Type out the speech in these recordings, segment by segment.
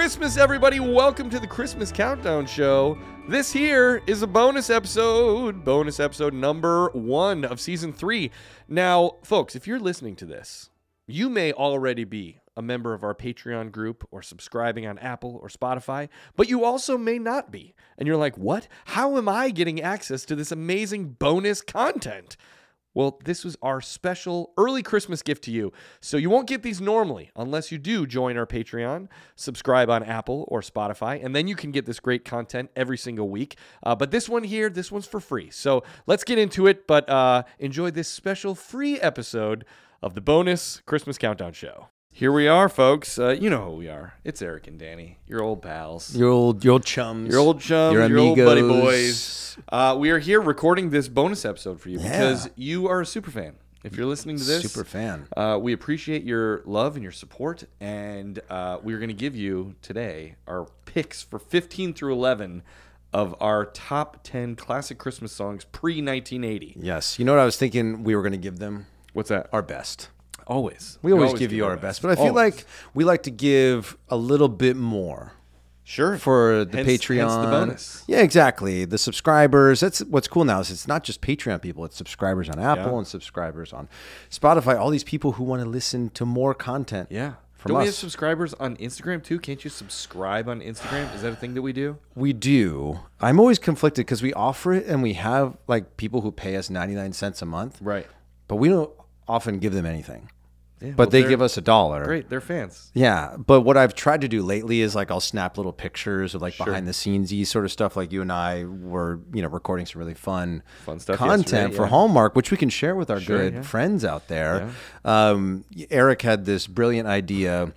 Christmas, everybody. Welcome to the Christmas Countdown Show. This here is a bonus episode number 1 of season 3. Now, folks, if you're listening to this, you may already be a member of our Patreon group or subscribing on Apple or Spotify, but you also may not be. And you're like, what? How am I getting access to this amazing bonus content? Well, this was our special early Christmas gift to you. So you won't get these normally unless you do join our Patreon, subscribe on Apple or Spotify, and then you can get this great content every single week. But this one here, this one's for free. So let's get into it, but enjoy this special free episode of the bonus Christmas Countdown Show. Here we are, folks. You know who we are. It's Eric and Danny, your old pals. Your old chums. Your old chums, your old buddy amigos. boys. We are here recording this bonus episode for you because you are a super fan. If you're listening to this, super fan. We appreciate your love and your support, and we're going to give you today our picks for 15 through 11 of our top 10 classic Christmas songs pre-1980. Yes. You know what I was thinking we were going to give them? What's that? Our best. Always. We always give you our best. But I feel like we like to give a little bit more. Sure. For the Patreon. Hence the bonus. Yeah, exactly. The subscribers. That's what's cool now is it's not just Patreon people. It's subscribers on Apple and subscribers on Spotify. All these people who want to listen to more content. Yeah. From Don't us. we have subscribers on Instagram too? Can't you subscribe on Instagram? Is that a thing that we do? We do. I'm always conflicted because we offer it and we have like people who pay us 99 cents a month. Right. But we don't often give them anything. Yeah, but they give us $1. Great. They're fans. Yeah. But what I've tried to do lately is like I'll snap little pictures of like behind the scenes-y sort of stuff. Like you and I were, recording some really fun stuff content for Hallmark, which we can share with our good friends out there. Yeah. Eric had this brilliant idea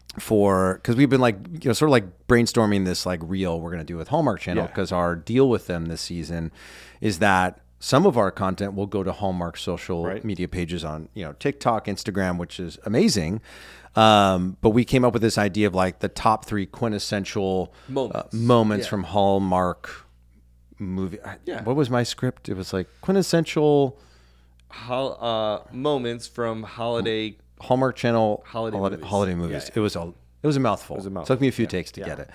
because we've been like, sort of like brainstorming this like reel we're going to do with Hallmark Channel because our deal with them this season is that some of our content will go to Hallmark social media pages on, TikTok, Instagram, which is amazing. But we came up with this idea of like the top 3 quintessential moments from Hallmark movie. What was my script? It was like quintessential moments from Hallmark Channel holiday movies. Yeah. It was a mouthful. It took me a few takes to get it.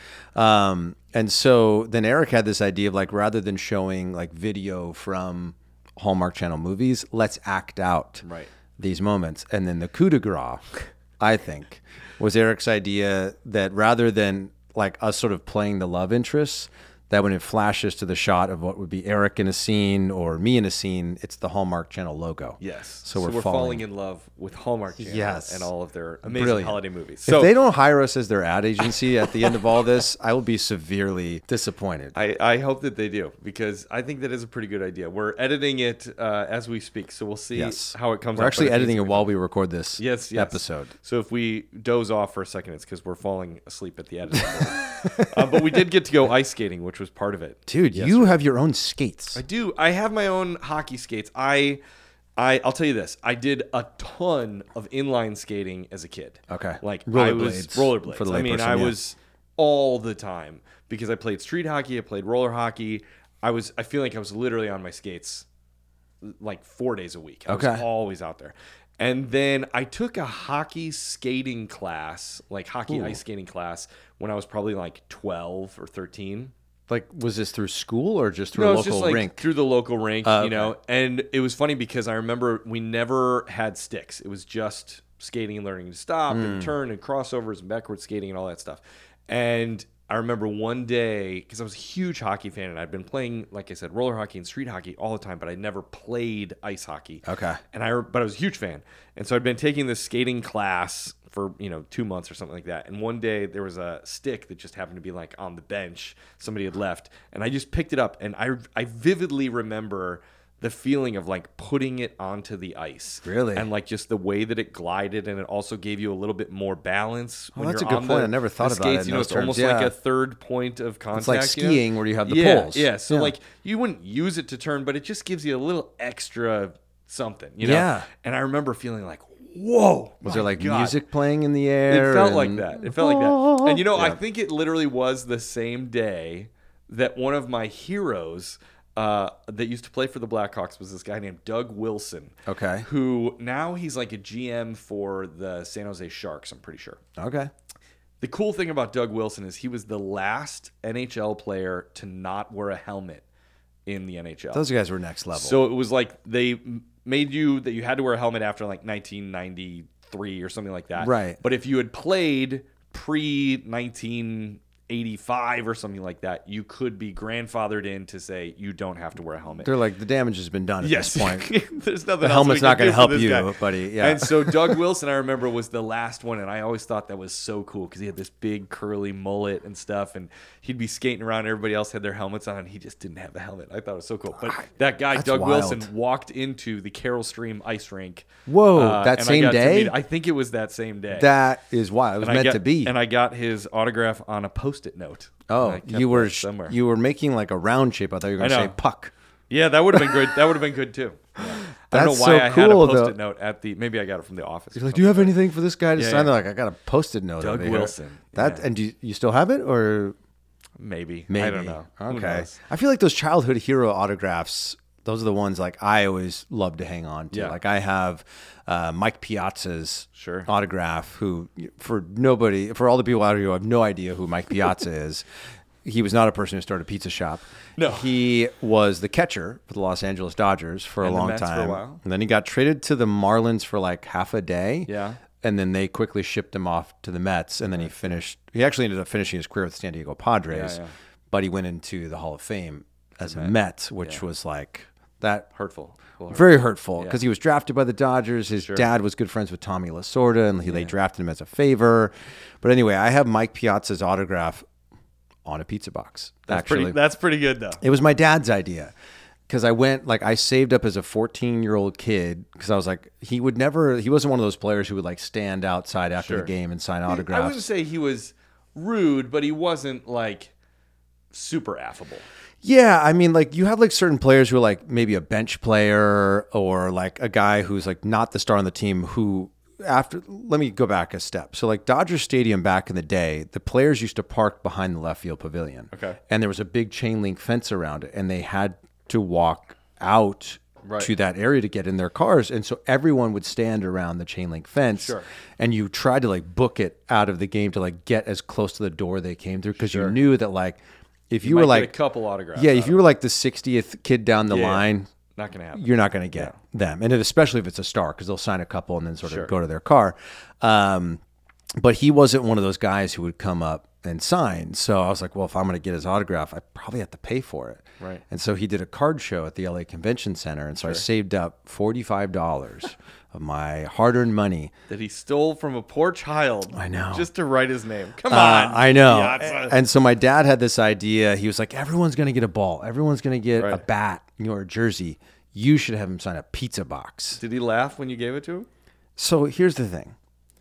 And so then Eric had this idea of like, rather than showing like video from Hallmark Channel movies, let's act out these moments. And then the coup de grace, I think, was Eric's idea that rather than like us sort of playing the love interests, that when it flashes to the shot of what would be Eric in a scene or me in a scene, it's the Hallmark Channel logo. Yes. So we're falling in love with Hallmark Channel and all of their amazing holiday movies. So if they don't hire us as their ad agency at the end of all this, I will be severely disappointed. I hope that they do because I think that is a pretty good idea. We're editing it as we speak, so we'll see how it comes out. We're actually editing it while we record this episode. So if we doze off for a second, it's because we're falling asleep at the editing. But we did get to go ice skating, which was part of it. Dude, you have your own skates. I do. I have my own hockey skates. I'll tell you this. I did a ton of inline skating as a kid. Okay. Like rollerblades. Rollerblades. For the I was all the time because I played street hockey, I played roller hockey. I feel like I was literally on my skates like 4 days a week. I was always out there. And then I took a hockey skating class, like ice skating class, when I was probably like 12 or 13. Like, was this through school or just through a local just like rink? Through the local rink, And it was funny because I remember we never had sticks. It was just skating and learning to stop and turn and crossovers and backward skating and all that stuff. And I remember one day, because I was a huge hockey fan and I'd been playing, like I said, roller hockey and street hockey all the time, but I never played ice hockey. Okay. But I was a huge fan. And so I'd been taking this skating class for 2 months or something like that. And one day there was a stick that just happened to be like on the bench. Somebody had left. And I just picked it up. And I vividly remember the feeling of like putting it onto the ice. Really? And like just the way that it glided, and it also gave you a little bit more balance. Well, that's a good point. I never thought about it. It's almost like a third point of contact. It's like skiing where you have the poles. Yeah. So like you wouldn't use it to turn, but it just gives you a little extra something, Yeah. And I remember feeling like, whoa. Was there like music playing in the air? It felt like that. And I think it literally was the same day that one of my heroes that used to play for the Blackhawks was this guy named Doug Wilson. Okay. Who now he's like a GM for the San Jose Sharks, I'm pretty sure. Okay. The cool thing about Doug Wilson is he was the last NHL player to not wear a helmet in the NHL. Those guys were next level. So it was like they made you that you had to wear a helmet after like 1993 or something like that. Right. But if you had played pre-1985 or something like that, you could be grandfathered in to say you don't have to wear a helmet. They're like, the damage has been done at this point. There's nothing the else helmet's not going to help you, guy. buddy. Yeah. And so Doug Wilson, I remember, was the last one, and I always thought that was so cool because he had this big curly mullet and stuff, and he'd be skating around. Everybody else had their helmets on, and he just didn't have the helmet. I thought it was so cool. But that guy, Doug Wilson, walked into the Carroll Stream ice rink. Whoa, that same day? I think it was that same day. That is wild. It was meant to be. And I got his autograph on a Post-it note. Oh, you were making like a round shape. I thought you were going to say puck. Yeah, that would have been good. That would have been good too. Yeah. I don't know why I had a Post-it note at the. Maybe I got it from the office. You're like, do you have anything for this guy to sign? They're like, I got a Post-it note. Doug Wilson. And do you still have it or? Maybe. I don't know. Okay. I feel like those childhood hero autographs. Those are the ones like I always love to hang on to. Yeah. Like I have Mike Piazza's autograph, who for all the people out here who have no idea who Mike Piazza is, he was not a person who started a pizza shop. No. He was the catcher for the Los Angeles Dodgers for a long time. For a while. And then he got traded to the Marlins for like half a day. Yeah. And then they quickly shipped him off to the Mets. And then he actually ended up finishing his career with the San Diego Padres. Yeah. But he went into the Hall of Fame as a Met, which was like that. Hurtful. Very hurtful because he was drafted by the Dodgers. His dad was good friends with Tommy Lasorda, and they drafted him as a favor. But anyway, I have Mike Piazza's autograph on a pizza box. That's pretty good though. It was my dad's idea because I saved up as a 14-year-old kid because I was like, he wasn't one of those players who would like stand outside after the game and sign autographs. I wouldn't say he was rude, but he wasn't like super affable. Yeah, I mean, like you have like certain players who are like maybe a bench player or like a guy who's like not the star on the team who let me go back a step. So like Dodger Stadium back in the day, the players used to park behind the left field pavilion. Okay. And there was a big chain link fence around it and they had to walk out to that area to get in their cars. And so everyone would stand around the chain link fence and you tried to like book it out of the game to like get as close to the door they came through because you knew that like if you were like a couple autographs. Yeah, if you were like the 60th kid down the line, not going to happen. You're not going to get them. And especially if it's a star because they'll sign a couple and then sort of go to their car. But he wasn't one of those guys who would come up and sign. So I was like, well, if I'm going to get his autograph, I probably have to pay for it. Right. And so he did a card show at the LA Convention Center. And so I saved up $45 of my hard-earned money. That he stole from a poor child. I know. Just to write his name. Come on. I know. And so my dad had this idea. He was like, everyone's going to get a ball. Everyone's going to get a bat or a jersey. You should have him sign a pizza box. Did he laugh when you gave it to him? So here's the thing.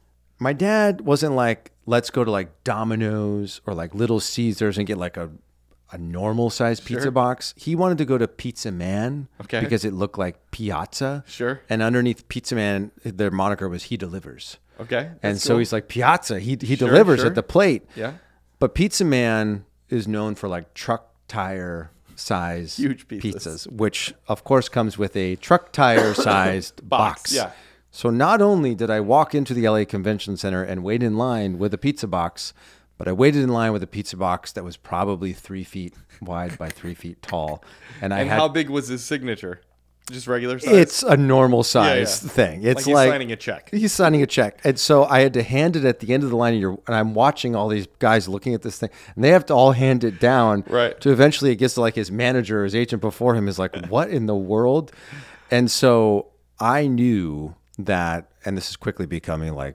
My dad wasn't like, let's go to like Domino's or like Little Caesars and get like a normal sized pizza box. He wanted to go to Pizza Man because it looked like Piazza. Sure. And underneath Pizza Man, their moniker was He Delivers. Okay. And so he's like, Piazza, he delivers at the plate. Yeah. But Pizza Man is known for like truck tire size huge pizzas, which of course comes with a truck tire sized box. Yeah. So not only did I walk into the LA Convention Center and wait in line with a pizza box, but I waited in line with a pizza box that was probably 3 feet wide by 3 feet tall. And how big was his signature? Just regular size? It's a normal size thing. It's like he's signing a check. He's signing a check. And so I had to hand it at the end of the line. And I'm watching all these guys looking at this thing. And they have to all hand it down. Right. To eventually it gets to like his manager or his agent before him is like, what in the world? And so I knew that, and this is quickly becoming like,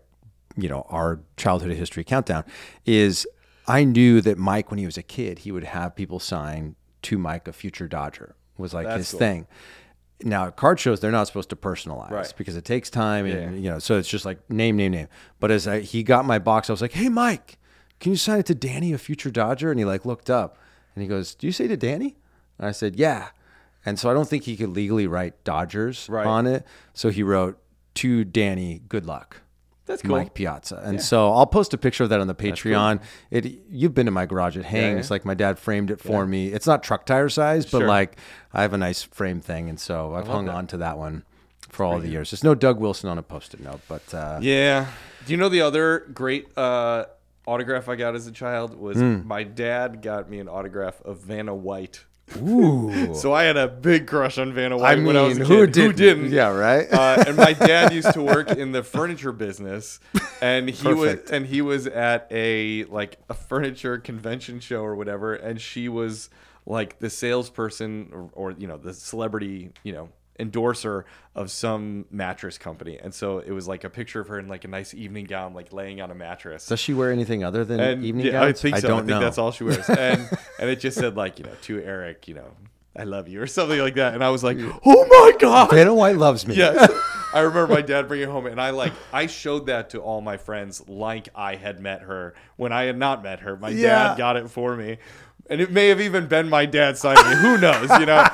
our childhood history countdown, is I knew that Mike, when he was a kid, he would have people sign to Mike a future Dodger. Was like his thing. Now, at card shows, they're not supposed to personalize because it takes time. And, so it's just like name. But as he got my box, I was like, hey, Mike, can you sign it to Danny, a future Dodger? And he like looked up and he goes, do you say to Danny? And I said, yeah. And so I don't think he could legally write Dodgers on it. So he wrote, to Danny, good luck. That's cool. Mike Piazza. And so I'll post a picture of that on the Patreon. Cool. You've been to my garage. It hangs. Like my dad framed it for me. It's not truck tire size, but like I have a nice frame thing. And so I've hung on to that one for all the years. There's no Doug Wilson on a Post-it note, but yeah. Do you know the other great autograph I got as a child was my dad got me an autograph of Vanna White. Ooh. So I had a big crush on Vanna White when I was a kid. Who didn't? Yeah, right. And my dad used to work in the furniture business, and he was at a furniture convention show or whatever, and she was like the salesperson or the celebrity, endorser of some mattress company. And so it was like a picture of her in like a nice evening gown, like laying on a mattress. Does she wear anything other than evening gowns? I think so. I think that's all she wears. And it just said like, to Eric, I love you or something like that. And I was like, oh my God. Vanna White loves me. Yes. I remember my dad bringing it home, and I showed that to all my friends like I had met her when I had not met her. My dad got it for me. And it may have even been my dad signing it. Who knows?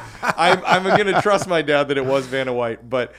I'm going to trust my dad that it was Vanna White. But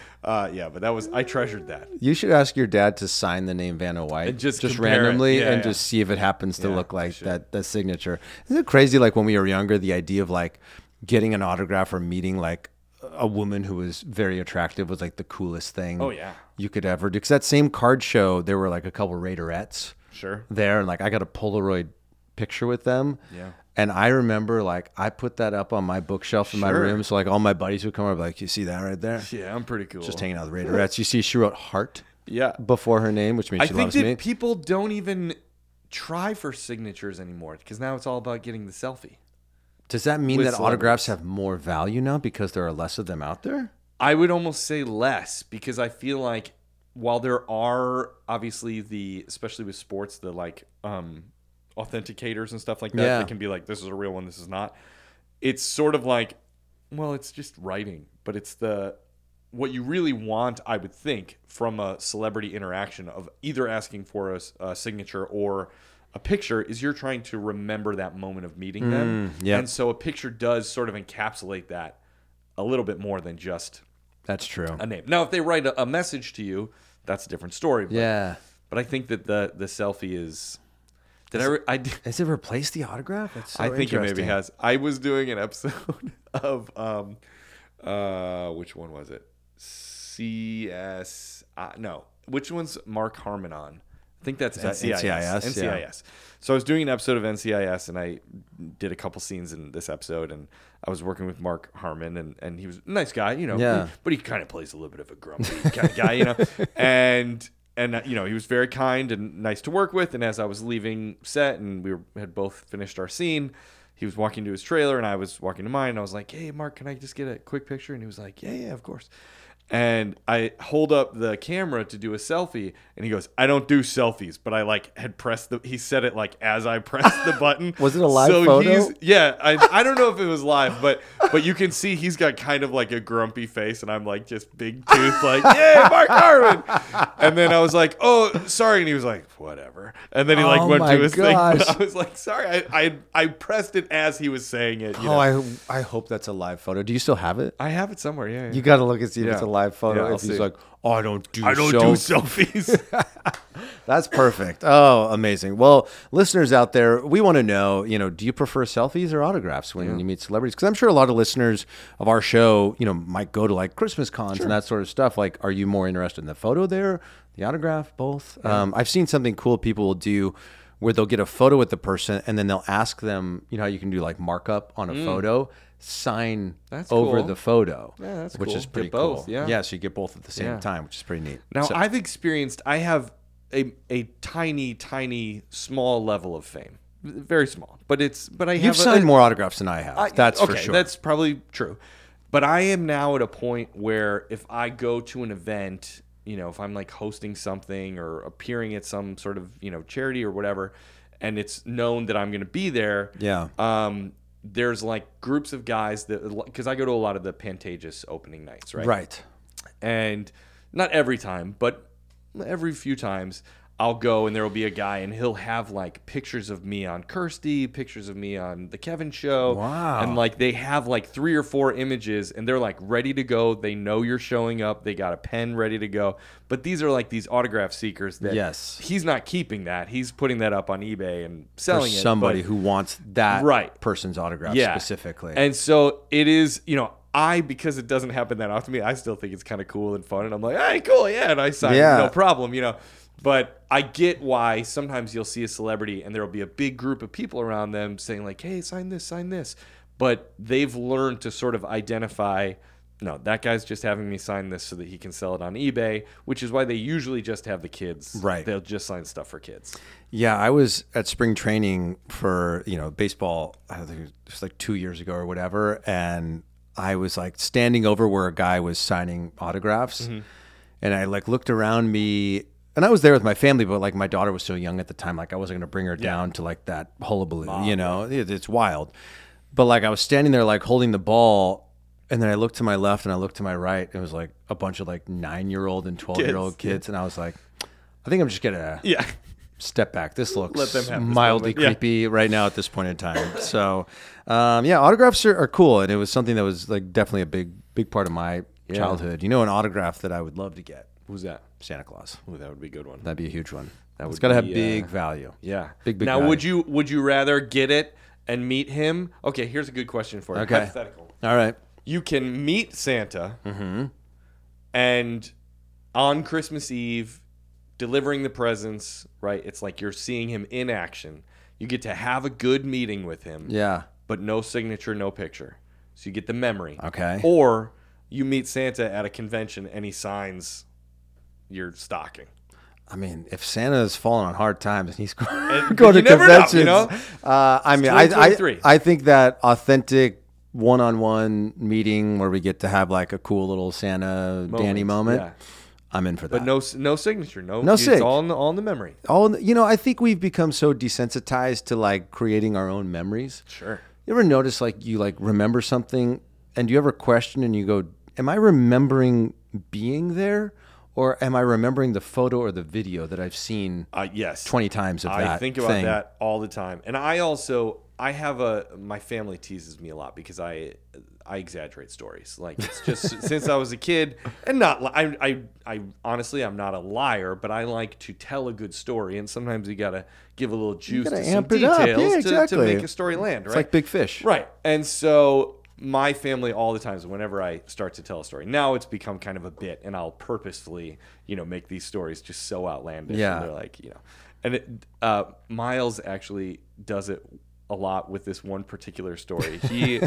I treasured that. You should ask your dad to sign the name Vanna White and just randomly just see if it happens to look like that signature. Isn't it crazy? Like when we were younger, the idea of like getting an autograph or meeting like a woman who was very attractive was like the coolest thing you could ever do. Because that same card show, there were like a couple Raiderettes there. And like I got a Polaroid picture with them. Yeah. And I remember, like, I put that up on my bookshelf in my room. So, like, all my buddies would come over, like, you see that right there? Yeah, I'm pretty cool. Just hanging out with Raiderettes. You see, she wrote Heart before her name, which means she loves me. I think that people don't even try for signatures anymore because now it's all about getting the selfie. Does that mean that autographs have more value now because there are less of them out there? I would almost say less because I feel like while there are obviously especially with sports, the like, authenticators and stuff like that that can be like, this is a real one, this is not. It's sort of like, well, it's just writing, but it's what you really want, I would think, from a celebrity interaction of either asking for a signature or a picture is you're trying to remember that moment of meeting them. And so a picture does sort of encapsulate that a little bit more than just that's true a name. Now, if they write a message to you, that's a different story. But I think that the selfie is... Has it replaced the autograph? It's so I think it maybe has. I was doing an episode of which one was it? No. Which one's Mark Harmon on? I think that's NCIS. NCIS. Yeah. So I was doing an episode of NCIS, and I did a couple scenes in this episode, and I was working with Mark Harmon, and he was a nice guy, but he kind of plays a little bit of a grumpy kind of guy, And he was very kind and nice to work with. And as I was leaving set and we had both finished our scene, he was walking to his trailer and I was walking to mine. And I was like, hey, Mark, can I just get a quick picture? And he was like, yeah, of course. And I hold up the camera to do a selfie, and he goes, I don't do selfies, but I had pressed he said it like as I pressed the button. Was it a live photo? I don't know if it was live, but you can see he's got kind of like a grumpy face, and I'm like just big tooth, like, yay, Mark Harmon. And then I was like, oh, sorry. And he was like, whatever. And then he went to his thing. But I was like, sorry, I pressed it as he was saying it. I hope that's a live photo. Do you still have it? I have it somewhere, yeah. You got to look and see if it's a live photo. Yeah, if he's like, oh, I don't do selfies. That's perfect. Oh, amazing. Well, listeners out there, we want to know, do you prefer selfies or autographs when you meet celebrities? Because I'm sure a lot of listeners of our show, might go to like Christmas cons and that sort of stuff. Like, are you more interested in the photo there, the autograph, both? Yeah. I've seen something cool people will do where they'll get a photo with the person and then they'll ask them, how you can do like markup on a photo, sign over the photo, which is pretty cool. Yeah, so you get both at the same time, which is pretty neat. Now, I have a tiny, small level of fame, very small, but you've signed more autographs than I have. That's for sure. That's probably true. But I am now at a point where if I go to an event, if I'm like hosting something or appearing at some sort of, charity or whatever, and it's known that I'm going to be there. Yeah. There's like groups of guys because I go to a lot of the Pantages opening nights, right? Right. And not every time, but every few times I'll go and there will be a guy and he'll have like pictures of me on Kirsty, pictures of me on the Kevin Show. Wow. And like they have like 3 or 4 images and they're like ready to go. They know you're showing up. They got a pen ready to go. But these are like these autograph seekers that he's not keeping that. He's putting that up on eBay and selling it. For somebody who wants that person's autograph specifically. And so it is, because it doesn't happen that often to me, I still think it's kind of cool and fun. And I'm like, hey, cool, yeah. And I sign it, no problem, But I get why sometimes you'll see a celebrity and there'll be a big group of people around them saying like, hey, sign this, sign this. But they've learned to sort of identify, no, that guy's just having me sign this so that he can sell it on eBay, which is why they usually just have the kids. Right. They'll just sign stuff for kids. Yeah, I was at spring training for, baseball, I think it was like 2 years ago or whatever. And I was like standing over where a guy was signing autographs. Mm-hmm. And I like looked around me. And I was there with my family, but like my daughter was so young at the time, like I wasn't going to bring her down to like that hullabaloo, it's wild. But like I was standing there like holding the ball, and then I looked to my left and I looked to my right. It was like a bunch of like 9-year-old and 12-year-old kids. And I was like, I think I'm just going to step back. This looks mildly creepy right now at this point in time. So autographs are cool. And it was something that was like definitely a big part of my childhood. An autograph that I would love to get. Who's that? Santa Claus. Ooh, that would be a good one. That'd be a huge one. It's got to have big value. Yeah. Big now, value. would you rather get it and meet him? Okay, here's a good question for you. Okay. Hypothetical. All right. You can meet Santa and on Christmas Eve, delivering the presents, right? It's like you're seeing him in action. You get to have a good meeting with him. Yeah. But no signature, no picture. So you get the memory. Okay. Or you meet Santa at a convention and he signs your stocking. I mean, if Santa's falling on hard times and he's going to conventions, I think that authentic one-on-one meeting where we get to have like a cool little Santa Danny moment, I'm in for that. But no signature, no sig. It's all in the memory. I think we've become so desensitized to like creating our own memories. Sure. You ever notice like you like remember something and you ever question and you go, am I remembering being there? Or am I remembering the photo or the video that I've seen 20 times of that I think about that all the time. And my family teases me a lot because I exaggerate stories. Like it's just since I was a kid, and I honestly, I'm not a liar, but I like to tell a good story. And sometimes you got to give a little juice to some details to make a story land, right? It's like Big Fish. Right. And so my family all the time, whenever I start to tell a story, now it's become kind of a bit, and I'll purposefully, make these stories just so outlandish. Yeah. And they're like, and Miles actually does it a lot with this one particular story.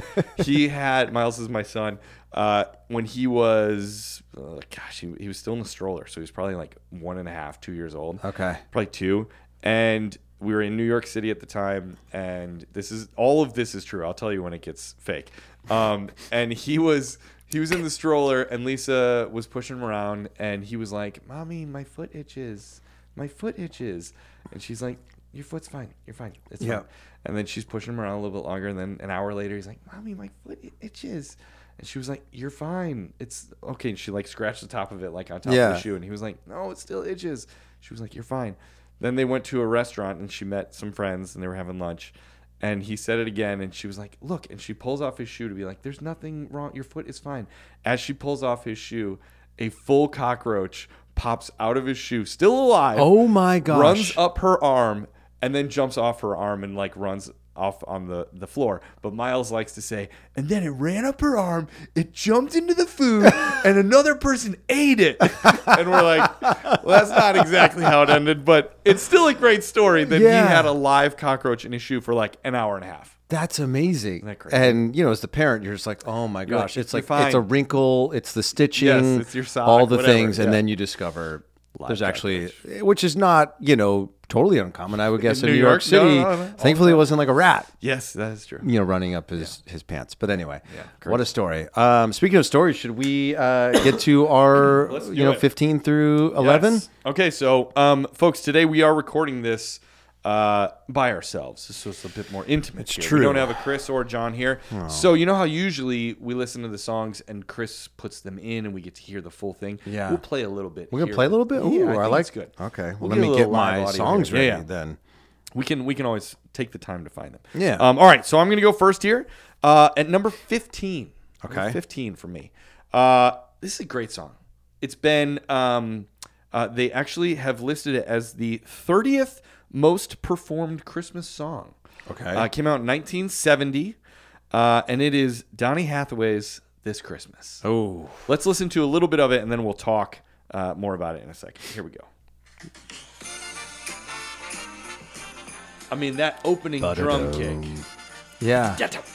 He had, Miles is my son, when he was, he was still in the stroller. So he was probably like 1.5, 2 years old. Okay. Probably 2. And we were in New York City at the time, and all of this is true. I'll tell you when it gets fake. And he was in the stroller, and Lisa was pushing him around, and he was like, "Mommy, my foot itches. My foot itches." And she's like, "Your foot's fine. You're fine. It's fine." And then she's pushing him around a little bit longer, and then an hour later, he's like, "Mommy, my foot itches." And she was like, "You're fine. It's okay." And she like scratched the top of it, like on top of the shoe, and he was like, "No, it still itches." She was like, "You're fine." Then they went to a restaurant, and she met some friends, and they were having lunch. And he said it again, and she was like, "Look." And she pulls off his shoe to be like, "There's nothing wrong. Your foot is fine." As she pulls off his shoe, a full cockroach pops out of his shoe, still alive. Oh, my gosh. Runs up her arm, and then jumps off her arm and, like, runs off on the floor. But Miles likes to say, "And then it ran up her arm, it jumped into the food, and another person ate it." And we're like, well, that's not exactly how it ended, but it's still a great story that he had a live cockroach in his shoe for like an hour and a half. That's amazing. Isn't that crazy? And, as the parent, you're just like, oh my gosh. It's like, fine. It's a wrinkle, it's the stitching, yes, it's your sock, all the whatever. things. And then you discover there's actually, which is not, totally uncommon, I would guess, in New York City. No. Thankfully, it wasn't like a rat. Yes, that is true. Running up his pants. But anyway, what a story. Speaking of stories, should we get to our 15 through 11? Yes. Okay, so folks, today we are recording this by ourselves. So it's a bit more intimate. It's here. true. We don't have a Chris or John here. Oh. So you know how usually we listen to the songs and Chris puts them in and we get to hear the full thing? Yeah. We'll play a little bit. We're going to play a little bit? Ooh, yeah, I like it's good. Okay. Well, let me get my songs ready then. We can always take the time to find them. Yeah. All right, so I'm going to go first here at number 15. Okay. Number 15 for me. This is a great song. It's been they actually have listed it as the 30th most performed Christmas song. Okay. It came out in 1970, and it is Donny Hathaway's This Christmas. Oh. Let's listen to a little bit of it, and then we'll talk more about it in a second. Here we go. I mean, that opening drum kick. Yeah.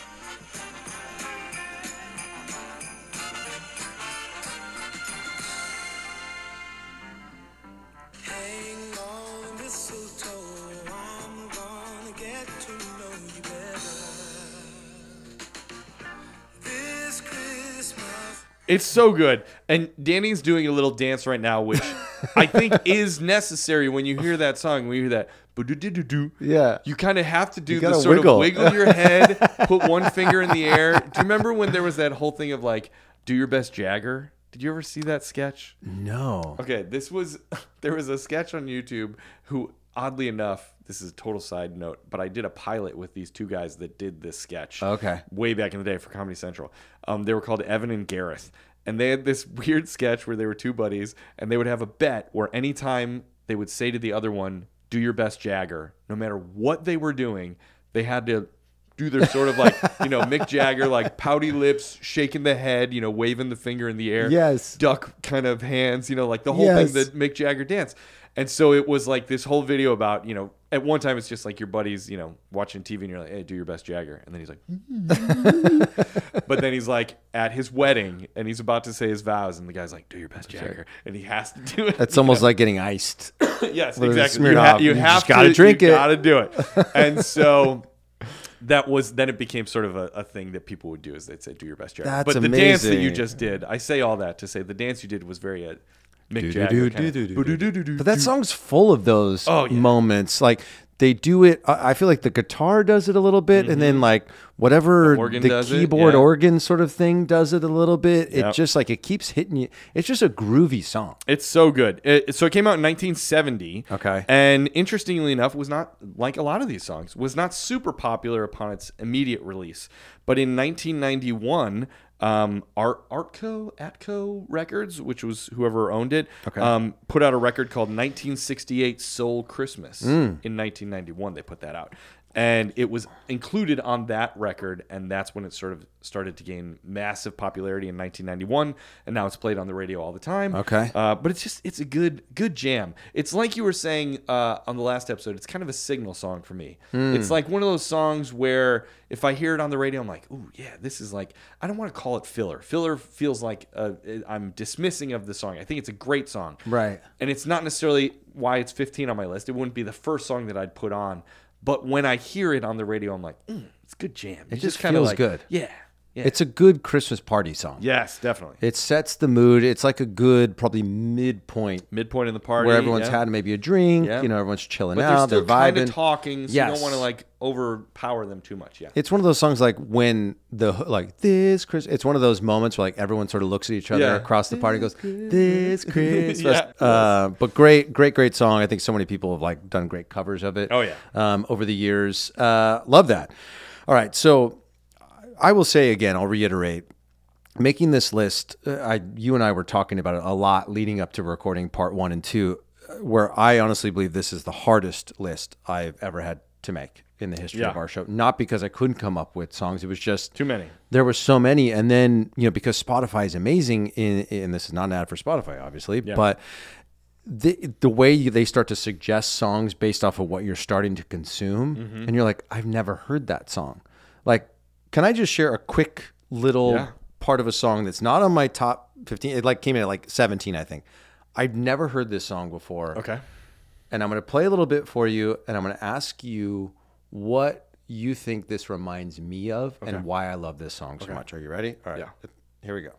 It's so good. And Danny's doing a little dance right now, which I think is necessary when you hear that song. When you hear that, yeah, you kind of have to do the sort of wiggle your head, put one finger in the air. Do you remember when there was that whole thing of like, do your best Jagger? Did you ever see that sketch? No. Okay, there was a sketch on YouTube who, oddly enough, this is a total side note, but I did a pilot with these two guys that did this sketch. Okay. Way back in the day for Comedy Central. They were called Evan and Gareth. And they had this weird sketch where they were two buddies, and they would have a bet where anytime they would say to the other one, do your best Jagger, no matter what they were doing, they had to do their sort of like, Mick Jagger, like pouty lips, shaking the head, waving the finger in the air. Yes. Duck kind of hands, like the whole thing that Mick Jagger danced. And so it was like this whole video about, at one time it's just like your buddies, watching TV and you're like, hey, do your best Jagger. And then he's like, but then he's like at his wedding and he's about to say his vows. And the guy's like, do your best Jagger. And he has to do it. It's almost like getting iced. Yes, exactly. You have to drink it. You got to do it. And so then it became sort of a thing that people would do is they'd say, do your best Jagger. That's but the amazing. dance that you just did, I say all that to say the dance you did was very Mick Jagger. But that song's full of those moments. Like they do it. I feel like the guitar does it a little bit, and then like whatever the keyboard organ sort of thing does it a little bit. It just like it keeps hitting you. It's just a groovy song. It's so good. So it came out in 1970. Okay. And interestingly enough, was not like a lot of these songs, was not super popular upon its immediate release. But in 1991. Atco Records, which was whoever owned it, put out a record called 1968 Soul Christmas. In 1991, they put that out. And it was included on that record, and that's when it sort of started to gain massive popularity in 1991, and now it's played on the radio all the time. Okay. But it's a good jam. It's like you were saying on the last episode, it's kind of a signal song for me. It's like one of those songs where if I hear it on the radio, I'm like, ooh, yeah, this is like, I don't want to call it filler. Filler feels like I'm dismissing of the song. I think it's a great song. Right. And it's not necessarily why it's 15 on my list. It wouldn't be the first song that I'd put on. But when I hear it on the radio, I'm like, it's a good jam. It just feels like, good. Yeah. It's a good Christmas party song. Yes, definitely. It sets the mood. It's like a good, probably midpoint in the party. Where everyone's had maybe a drink, everyone's chilling but out, they're vibing. Kind of talking, so you don't want to like overpower them too much. Yeah. It's one of those songs like when this Christmas, it's one of those moments where like everyone sort of looks at each other across the party and goes, this Christmas. But great song. I think so many people have like done great covers of it. Oh yeah. Over the years. Love that. All right. So I will say again, I'll reiterate, making this list, you and I were talking about it a lot leading up to recording part 1 and 2, where I honestly believe this is the hardest list I've ever had to make in the history of our show. Not because I couldn't come up with songs. It was just too many. There were so many. And then, because Spotify is amazing and this is not an ad for Spotify, obviously, but the way they start to suggest songs based off of what you're starting to consume, and you're like, I've never heard that song. Like, can I just share a quick little part of a song that's not on my top 15? It like came in at like 17, I think. I've never heard this song before. Okay. And I'm going to play a little bit for you, and I'm going to ask you what you think this reminds me of and why I love this song so much. Are you ready? All right. Yeah. Here we go.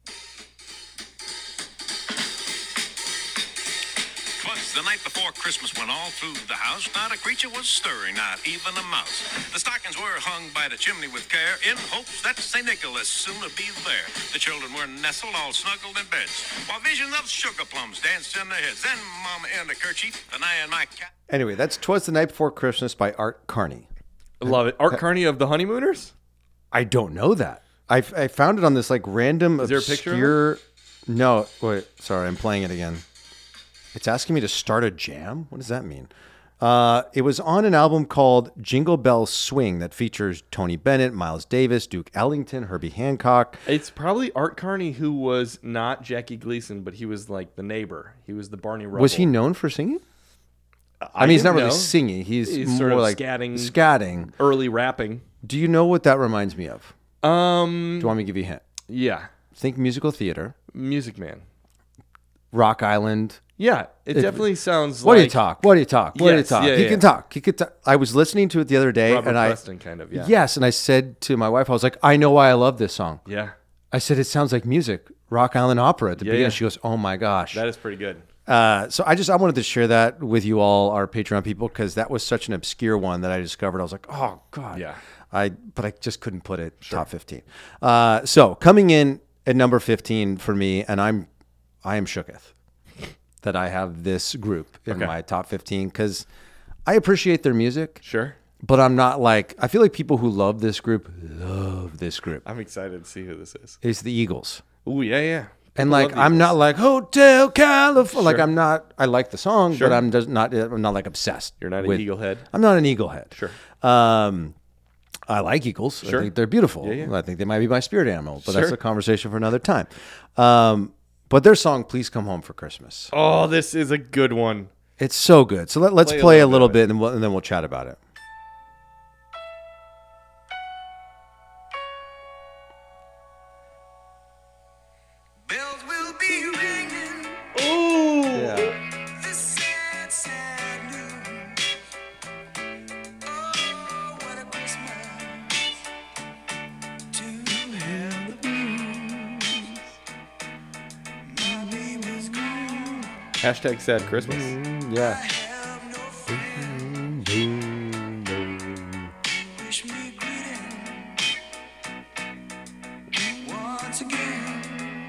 The night before Christmas, when all through the house not a creature was stirring, not even a mouse. The stockings were hung by the chimney with care, in hopes that St. Nicholas soon would be there. The children were nestled all snuggled in beds, while visions of sugar plums danced in their heads. Then Mama in a kerchief, and I and my cat. Anyway, that's "'Twas the Night Before Christmas" by Art Carney. I love it. Art Carney of the Honeymooners? I don't know that. I found it on this like random Is there obscure... a picture of it? No, wait. Sorry, I'm playing it again. It's asking me to start a jam? What does that mean? It was on an album called Jingle Bells Swing that features Tony Bennett, Miles Davis, Duke Ellington, Herbie Hancock. It's probably Art Carney, who was not Jackie Gleason, but he was like the neighbor. He was the Barney Rubble. Was he known for singing? I mean, he's not really singing. He's more sort of like scatting, early rapping. Do you know what that reminds me of? Do You want me to give you a hint? Yeah. Think musical theater. Music Man. Rock Island. Yeah, it definitely sounds What like... do you talk? What do you talk? What do you talk? Yeah, He can talk. He could talk. I was listening to it the other day. Robert and Preston kind of, yeah. Yes, and I said to my wife, I was like, I know why I love this song. Yeah. I said, it sounds like music. Rock Island Opera at the beginning. yeah. She goes, oh my gosh. That is pretty good. So I wanted to share that with you all, our Patreon people, because that was such an obscure one that I discovered. I was like, oh God. Yeah. But I just couldn't put it top 15. So coming in at number 15 for me, and I am shooketh that I have this group in my top 15 because I appreciate their music. Sure. But I'm not like, I feel like people who love this group love this group. I'm excited to see who this is. It's the Eagles. Ooh, yeah. And like, I'm not like Hotel California. Sure. Like, I'm not, I like the song, Sure. but I'm not like obsessed. You're not with, an Eagle head? I'm not an Eagle head. Sure. I like eagles. Sure. I think they're beautiful. Yeah. I think they might be my spirit animal, but Sure. that's a conversation for another time. But their song, Please Come Home for Christmas. Oh, this is a good one. It's so good. So let's play a little bit and then we'll chat about it. Bells will be ringing. Ooh. Yeah. This sad, sad news. Oh, what a Christmas to have the blues. My baby's gone. Hashtag sad Christmas. Yeah. Have no friend. Wish me greeting once again.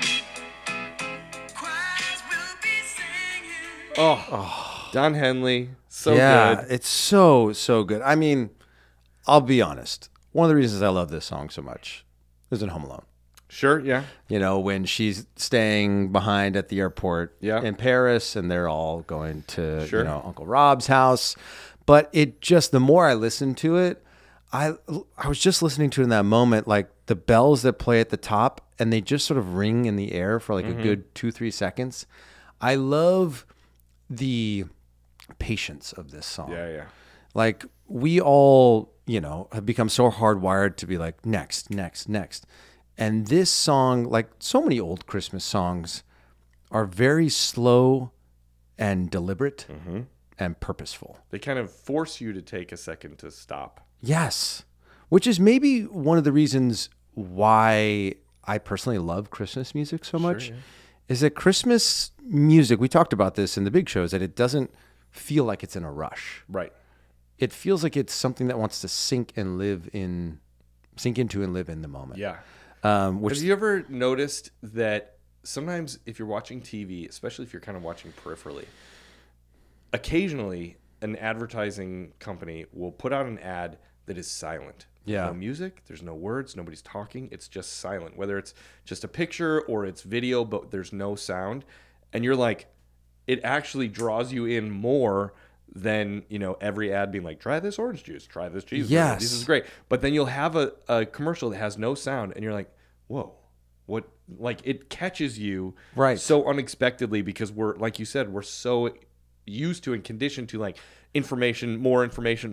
Choirs will be singing. Oh, Don Henley. So yeah, good. it's so good. I mean, I'll be honest. One of the reasons I love this song so much is in Home Alone. Sure, yeah. You know, when she's staying behind at the airport in Paris and they're all going to, Sure. Uncle Rob's house. But it just, the more I listen to it, I was just listening to it in that moment, like the bells that play at the top and they just sort of ring in the air for like a good 2-3 seconds. I love the patience of this song. Yeah. Like we all, have become so hardwired to be like next. And this song, like so many old Christmas songs, are very slow and deliberate and purposeful. They kind of force you to take a second to stop. Yes. Which is maybe one of the reasons why I personally love Christmas music so much. Is that Christmas music, we talked about this in the big shows, that it doesn't feel like it's in a rush. Right. It feels like it's something that wants to sink into and live in the moment. Yeah. Have Have you ever noticed that sometimes if you're watching TV, especially if you're kind of watching peripherally, occasionally an advertising company will put out an ad that is silent. Yeah. No music, there's no words, nobody's talking, it's just silent. Whether it's just a picture or it's video, but there's no sound. And you're like, it actually draws you in more than, every ad being like, try this orange juice, try this cheese. Yes. This is great. But then you'll have a commercial that has no sound and you're like, whoa, what? Like it catches you so unexpectedly because we're, like you said, we're so used to and conditioned to like information, more.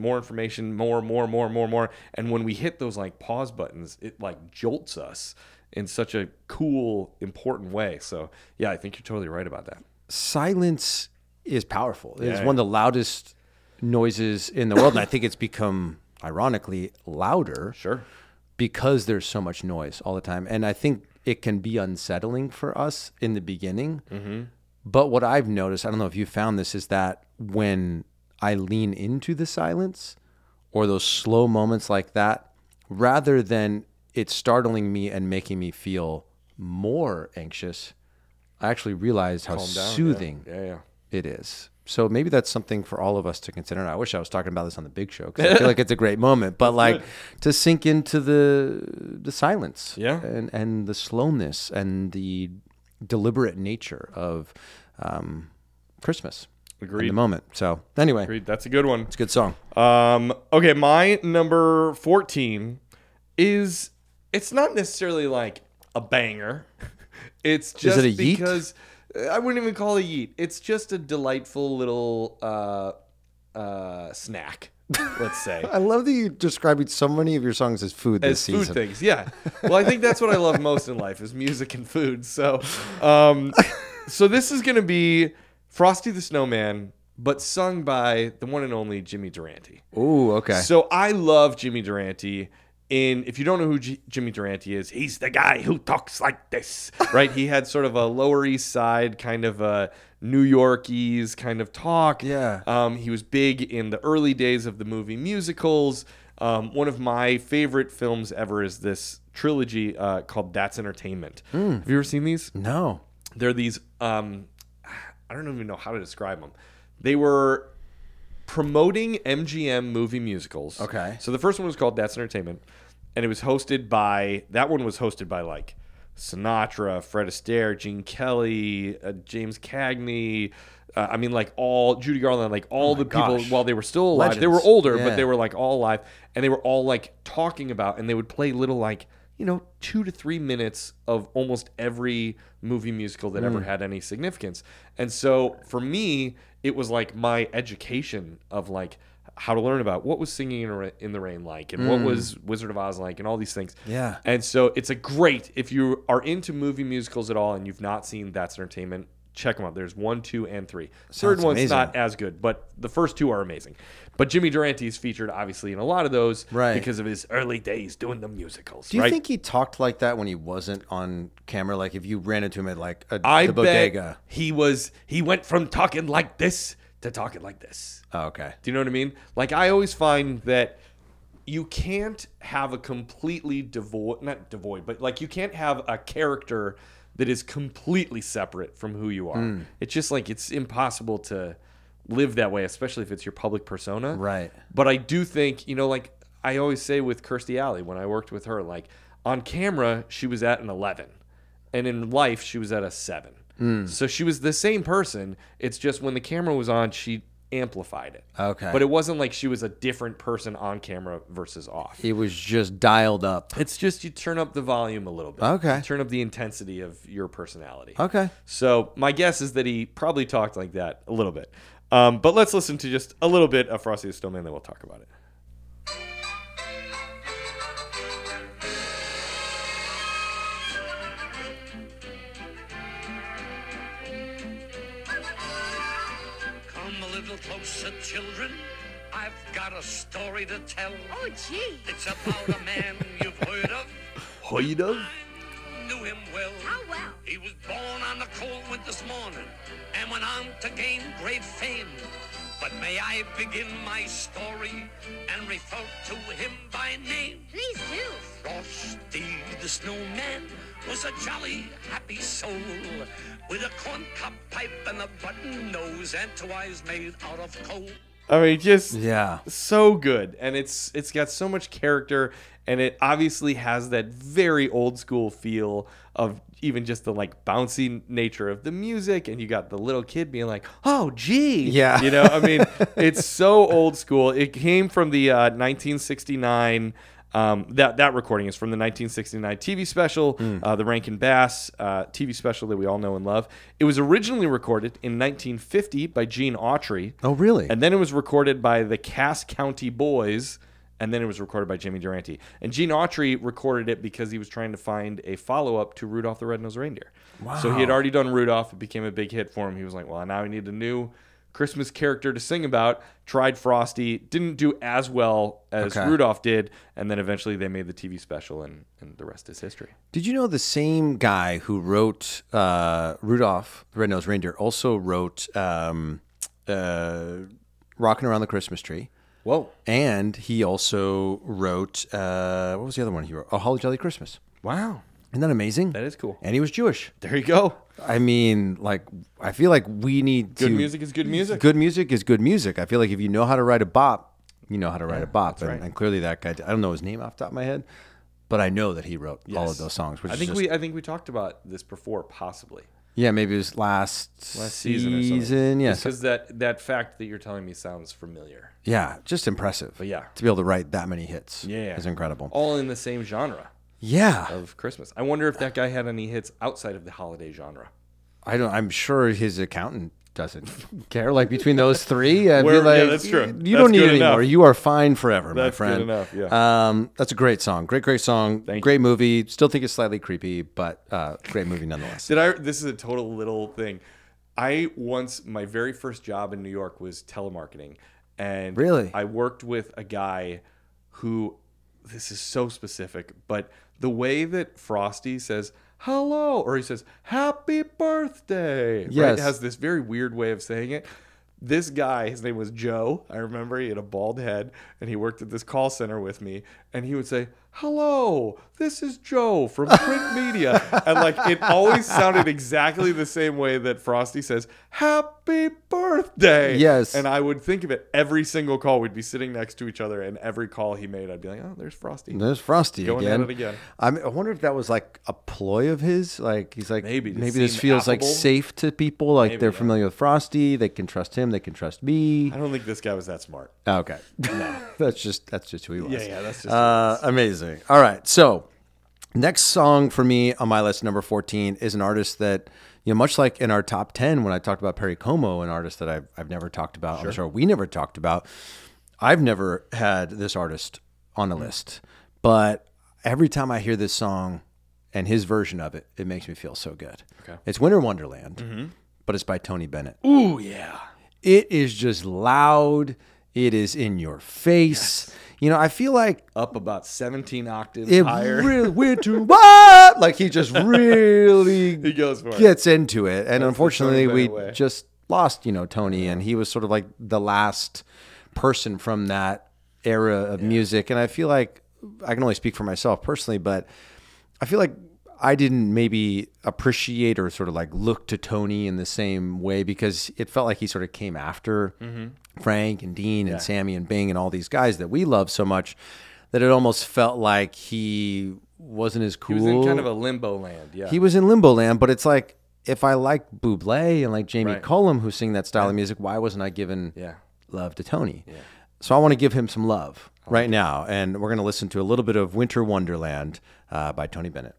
And when we hit those like pause buttons, it like jolts us in such a cool, important way. So yeah, I think you're totally right about that. Silence is powerful. It's one of the loudest noises in the world. And I think it's become, ironically, louder. Sure. Because there's so much noise all the time. And I think it can be unsettling for us in the beginning. Mm-hmm. But what I've noticed, I don't know if you found this, is that when I lean into the silence or those slow moments like that, rather than it startling me and making me feel more anxious, I actually realized how soothing it is. So maybe that's something for all of us to consider. And I wish I was talking about this on the big show because I feel like it's a great moment. But like to sink into the silence and the slowness and the deliberate nature of Christmas. Agreed. in the moment. So anyway, Agreed. That's a good one. it's a good song. Okay, my number 14 is, it's not necessarily like a banger. It's just Is it a yeet? because I wouldn't even call it yeet. It's just a delightful little snack, let's say. I love that you're describing so many of your songs as food this As season. food things, yeah. Well, I think that's what I love most in life is music and food. So, so this is going to be Frosty the Snowman, but sung by the one and only Jimmy Durante. Ooh, okay. So I love Jimmy Durante. If you don't know who Jimmy Durante is, he's the guy who talks like this, right? He had sort of a Lower East Side kind of a New Yorkese kind of talk. Yeah. He was big in the early days of the movie musicals. One of my favorite films ever is this trilogy called That's Entertainment. Have you ever seen these? No. They're these, I don't even know how to describe them. They were promoting MGM movie musicals. Okay. So the first one was called That's Entertainment, and it was hosted by like Sinatra, Fred Astaire, Gene Kelly, James Cagney. Judy Garland, like all the people while they were still alive. Legends. They were older, Yeah. but they were like all alive, and they were all like talking about, and they would play little 2 to 3 minutes of almost every movie musical that ever had any significance. And so for me, it was like my education of like how to learn about what was Singing in the Rain like, and what was Wizard of Oz like, and all these things. Yeah. And so it's a great, if you are into movie musicals at all and you've not seen That's Entertainment, check them out. There's 1, 2, and 3. Third one's amazing. not as good, but the first two are amazing. But Jimmy Durante is featured obviously in a lot of those Right. because of his early days doing the musicals. Do you right? think he talked like that when he wasn't on camera? Like if you ran into him at like the bet bodega? he went from talking like this to talking like this. Oh, okay. Do you know what I mean? Like I always find that you can't have a completely not devoid, but like you can't have a character that is completely separate from who you are. It's just like it's impossible to live that way, especially if it's your public persona. Right. But I do think, like I always say with Kirstie Alley when I worked with her, like on camera, she was at an 11. And in life, she was at a 7. So she was the same person. It's just when the camera was on, she amplified it. Okay. But it wasn't like she was a different person on camera versus off. He was just dialed up. It's just you turn up the volume a little bit. Okay. You turn up the intensity of your personality. Okay. So my guess is that he probably talked like that a little bit. But let's listen to just a little bit of Frosty the Snowman, then we'll talk about it. Come a little closer, children. I've got a story to tell. Oh, gee. It's about a man you've heard of. Heard of? I knew him well. How well? He was born on a cold winter's morning and went on to gain great fame. But may I begin my story and refer to him by name? Please do. Frosty the Snowman was a jolly, happy soul with a corncob pipe and a button nose and 2 eyes made out of coal. I mean, just Yeah. so good, and it's got so much character, and it obviously has that very old school feel of even just the like bouncy nature of the music, and you got the little kid being like, "Oh, gee," Yeah. I mean, it's so old school. It came from the 1969. That recording is from the 1969 TV special, the Rankin Bass TV special that we all know and love. It was originally recorded in 1950 by Gene Autry. Oh, really? And then it was recorded by the Cass County Boys, and then it was recorded by Jimmy Durante. And Gene Autry recorded it because he was trying to find a follow-up to Rudolph the Red-Nosed Reindeer. Wow. So he had already done Rudolph. It became a big hit for him. He was like, well, now I need a new Christmas character to sing about. Tried Frosty. Didn't do as well as Rudolph did. And then eventually they made the TV special, and the rest is history. Did you know the same guy who wrote Rudolph the Red-Nosed Reindeer also wrote Rockin' Around the Christmas Tree? Whoa. And he also wrote, what was the other one he wrote? A Holly Jolly Christmas. Wow. Isn't that amazing? That is cool. And he was Jewish. There you go. I mean, like, I feel like we need Good music is good music. Good music is good music. I feel like if you know how to write a bop, you know how to write a bop. right. And clearly that guy, I don't know his name off the top of my head, but I know that he wrote all of those songs. Which I think we talked about this before, possibly. Yeah, maybe it was last season or something. Yeah, because that fact that you're telling me sounds familiar. Yeah, just impressive. But yeah, to be able to write that many hits is incredible. All in the same genre. Yeah, of Christmas. I wonder if that guy had any hits outside of the holiday genre. I'm sure his accountant doesn't care. Like between those three, I'd be like, yeah, that's true. You don't need any more. You are fine forever, my friend. That's good enough. Yeah. That's a great song. Great song. Great movie. Still think it's slightly creepy, but great movie nonetheless. This is a total little thing. My very first job in New York was telemarketing, and really, I worked with a guy who, this is so specific, but the way that Frosty says hello, or he says happy birthday, right, has this very weird way of saying it. This guy, his name was Joe. I remember he had a bald head, and he worked at this call center with me, and he would say, hello, this is Joe from Print Media. And like it always sounded exactly the same way that Frosty says, happy birthday. Yes. And I would think of it every single call. We'd be sitting next to each other, and every call he made, I'd be like, oh, there's Frosty. There's Frosty going again. at it again. I wonder if that was like a ploy of his. Like he's like, maybe this feels affable. Like safe to people. Like they're familiar with Frosty. They can trust him. They can trust me. I don't think this guy was that smart. Okay. No. that's just who he was. Yeah, that's just amazing. All right. So next song for me on my list, number 14, is an artist that, much like in our top 10, when I talked about Perry Como, an artist that I've never talked about, I'm sure we never talked about. I've never had this artist on a list, but every time I hear this song and his version of it, it makes me feel so good. Okay. It's Winter Wonderland, but it's by Tony Bennett. Ooh, yeah. It is just loud. It is in your face. Yes. I feel like up about 17 octaves higher. Really, winter, what? Like he just really he goes for gets into it. And unfortunately, we just lost, Tony, and he was sort of like the last person from that era of music. And I feel like I can only speak for myself personally, but I feel like I didn't maybe appreciate or sort of like look to Tony in the same way, because it felt like he sort of came after Frank and Dean and Sammy and Bing and all these guys that we love so much, that it almost felt like he wasn't as cool. He was in kind of a limbo land. Yeah, he was in limbo land, but it's like, if I like Bublé and like Jamie Cullum, who sing that style of music, why wasn't I giving love to Tony? Yeah. So I want to give him some love right now, and we're going to listen to a little bit of Winter Wonderland by Tony Bennett.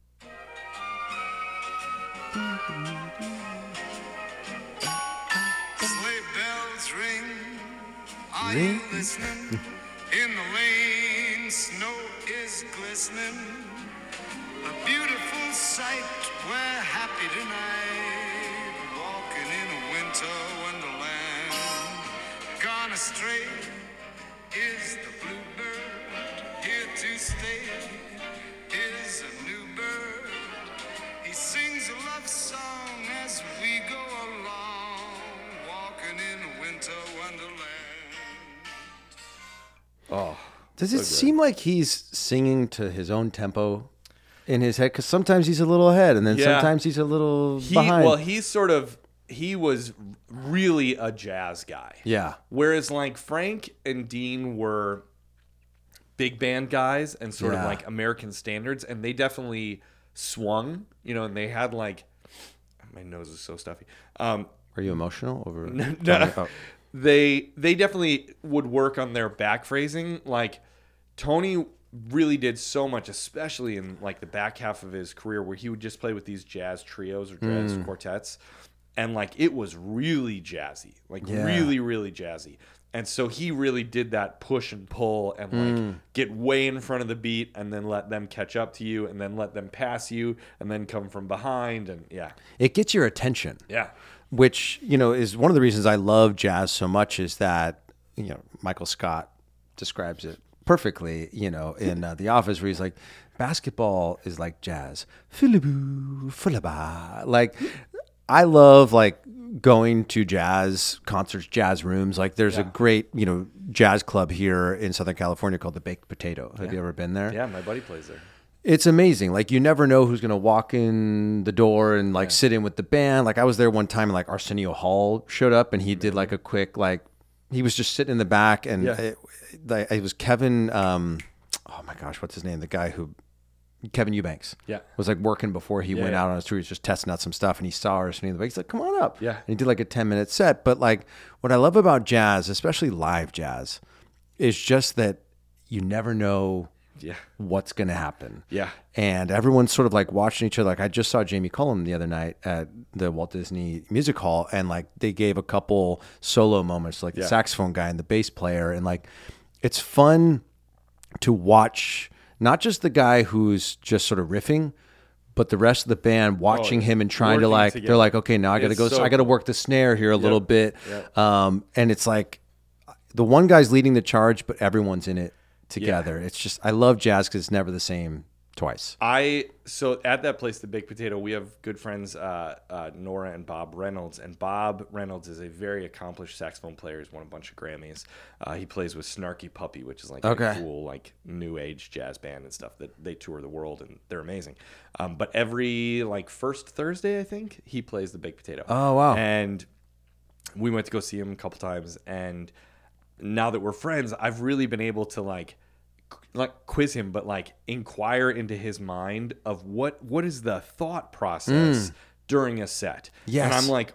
Sleigh bells ring, are you listening? In the lane, snow is glistening. A beautiful sight, we're happy tonight, walking in a winter wonderland. Gone astray is the bluebird, here to stay is a new bird. He sings a love song as we go along, walking in a winter wonderland. Oh, does it seem like he's singing to his own tempo in his head? Because sometimes he's a little ahead, and then sometimes he's a little behind. Well, he was really a jazz guy. Yeah. Whereas like Frank and Dean were big band guys and sort of like American standards, and they definitely swung, and they had like, my nose is so stuffy. Are you emotional over? No. They definitely would work on their back phrasing. Like Tony really did so much, especially in like the back half of his career, where he would just play with these jazz trios or jazz quartets, and like it was really jazzy, like really, really jazzy. And so he really did that push and pull and like get way in front of the beat, and then let them catch up to you, and then let them pass you, and then come from behind, and it gets your attention. Yeah. Which, is one of the reasons I love jazz so much, is that, Michael Scott describes it perfectly, in The Office, where he's like, basketball is like jazz. Like, I love like going to jazz concerts, jazz rooms. Like there's a great, jazz club here in Southern California called the Baked Potato. Have you ever been there? Yeah, my buddy plays there. It's amazing. Like you never know who's going to walk in the door and like sit in with the band. Like I was there one time and like Arsenio Hall showed up and he did like a quick, like he was just sitting in the back, and it was Kevin, oh my gosh, what's his name? The guy who Kevin Eubanks. Yeah. Was like working before he went out on his tour. He was just testing out some stuff, and he saw her sitting in the back. He's like, come on up. Yeah. And he did like a 10-minute set. But like what I love about jazz, especially live jazz, is just that you never know what's going to happen. Yeah. And everyone's sort of like watching each other. Like I just saw Jamie Cullum the other night at the Walt Disney Music Hall, and like they gave a couple solo moments, like the saxophone guy and the bass player. And like, it's fun to watch not just the guy who's just sort of riffing, but the rest of the band watching him and trying to like, together. They're like, okay, now I got to go. So I got to work the snare here a little bit. And it's like the one guy's leading the charge, but everyone's in it together. It's just, I love jazz because it's never the same twice. So at that place, the Baked Potato, we have good friends, Nora and Bob Reynolds. And Bob Reynolds is a very accomplished saxophone player. He's won a bunch of Grammys. He plays with Snarky Puppy, which is like a cool, like new age jazz band and stuff that they tour the world, and they're amazing. But every like first Thursday, I think, he plays the Baked Potato. Oh, wow. And we went to go see him a couple times. And now that we're friends, I've really been able to like quiz him, but like inquire into his mind of what is the thought process during a set. Yes. And I'm like,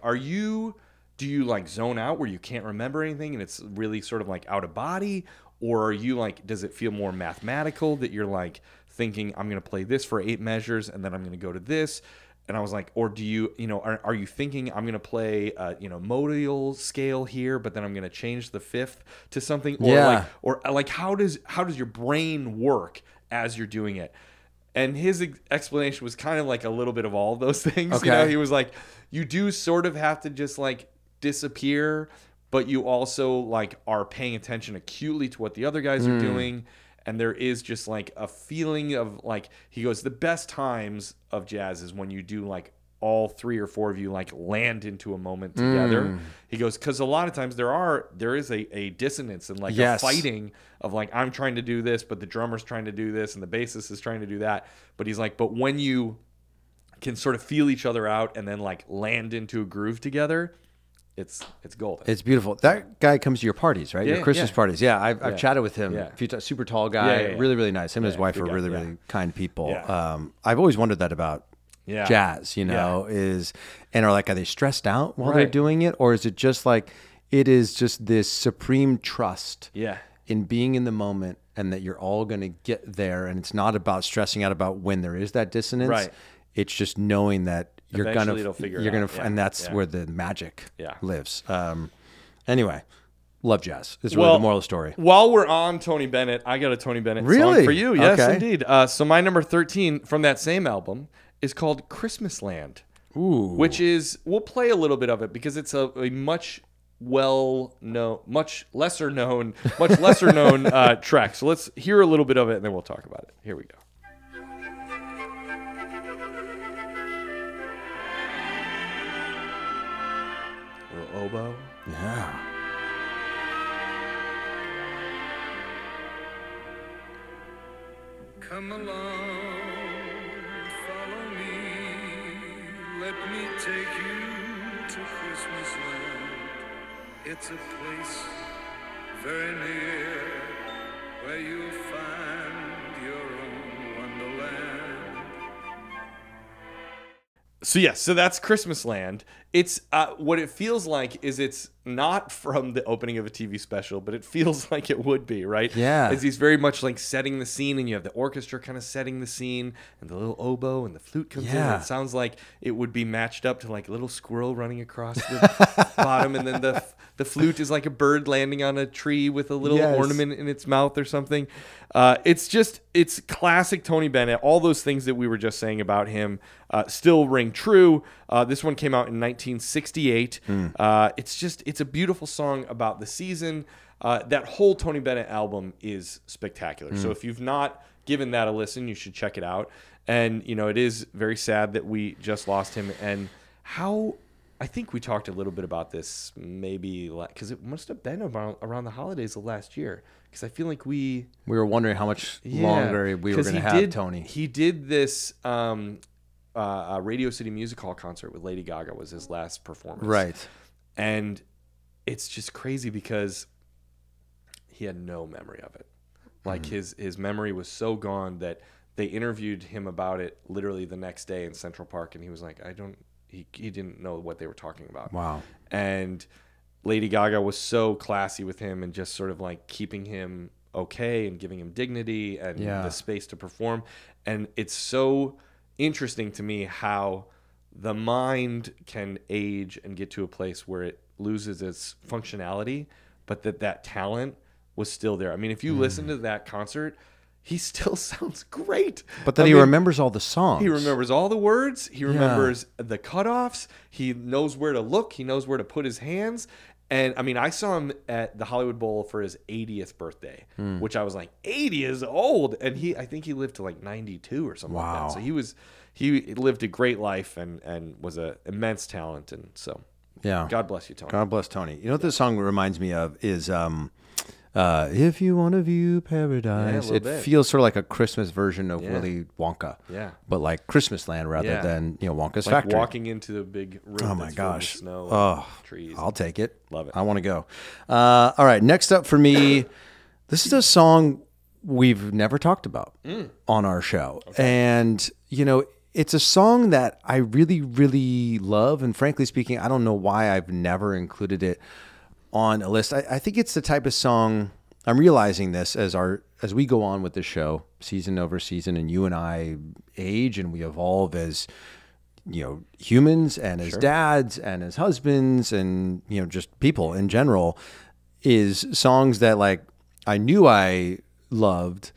do you like zone out where you can't remember anything and it's really sort of like out of body? Or are you like, does it feel more mathematical that you're like thinking, I'm going to play this for 8 measures and then I'm going to go to this? And I was like, or do you, are you thinking I'm going to play, modal scale here, but then I'm going to change the fifth to something? Or how does your brain work as you're doing it? And his explanation was kind of like a little bit of all of those things. Okay. He was like, you do sort of have to just like disappear, but you also like are paying attention acutely to what the other guys are doing. And there is just like a feeling of like, he goes, the best times of jazz is when you do like all 3 or 4 of you like land into a moment together. He goes, because a lot of times there is a dissonance and like a fighting of like, I'm trying to do this, but the drummer's trying to do this and the bassist is trying to do that. But he's like, but when you can sort of feel each other out and then like land into a groove together, it's golden. It's beautiful. That guy comes to your parties, right? Your Christmas parties. Yeah, I've chatted with him. Yeah. A few times. Super tall guy. Really, really nice. Him and his wife are really, really kind people. Yeah. I've always wondered that about jazz, and are they stressed out while they're doing it? Or is it just like, it is just this supreme trust in being in the moment and that you're all going to get there. And it's not about stressing out about when there is that dissonance. Right. It's just knowing that Eventually it'll figure it out. And that's where the magic lives. Anyway, love jazz. It's really the moral of the story. While we're on Tony Bennett, I got a Tony Bennett song for you. Yes, indeed. So my number 13 from that same album is called Christmas Land. Ooh. Which is, we'll play a little bit of it because it's a much lesser known track. So let's hear a little bit of it and then we'll talk about it. Here we go. Oboe. Yeah. Come along, follow me. Let me take you to Christmas land. It's a place very near where you'll find your own wonderland. So that's Christmas Land. It's what it feels like is it's not from the opening of a TV special, but it feels like it would be, right? Yeah. As he's very much like setting the scene, and you have the orchestra kind of setting the scene, and the little oboe and the flute comes in. And it sounds like it would be matched up to like a little squirrel running across the bottom, and then the flute is like a bird landing on a tree with a little ornament in its mouth or something. It's classic Tony Bennett. All those things that we were just saying about him still ring true. This one came out in 1968. It's a beautiful song about the season. That whole Tony Bennett album is spectacular. So if you've not given that a listen, you should check it out. And, it is very sad that we just lost him. And I think we talked a little bit about this maybe because it must have been around the holidays of last year. Because I feel like we were wondering how much longer we were going to have Tony. He did this Radio City Music Hall concert with Lady Gaga was his last performance. Right. And it's just crazy because he had no memory of it. Like his memory was so gone that they interviewed him about it literally the next day in Central Park, and he was like, he didn't know what they were talking about. Wow. And Lady Gaga was so classy with him and just sort of like keeping him okay and giving him dignity and the space to perform. And it's so interesting to me how the mind can age and get to a place where it loses its functionality, but that talent was still there. I mean, if you listen to that concert, he still sounds great. But then he remembers all the songs. He remembers all the words. He remembers the cutoffs. He knows where to look. He knows where to put his hands. And I mean, I saw him at the Hollywood Bowl for his 80th birthday, which I was like, 80 is old. And I think he lived to like 92 or something like that. So he lived a great life and was an immense talent. And so, God bless you, Tony. God bless Tony. You know what this song reminds me of is If You Want to View Paradise. It feels sort of like a Christmas version of Willy Wonka. Yeah. But like Christmas Land rather than, Wonka's like factory. Walking into the big room. Oh my gosh. Snow and trees. I'll take it. Love it. I want to go. All right. Next up for me, this is a song we've never talked about on our show. Okay. And, it's a song that I really, really love. And frankly speaking, I don't know why I've never included it on a list. I think it's the type of song, I'm realizing this as we go on with the show, season over season, and you and I age and we evolve as, humans and as dads and as husbands and, just people in general, is songs that like I knew I loved,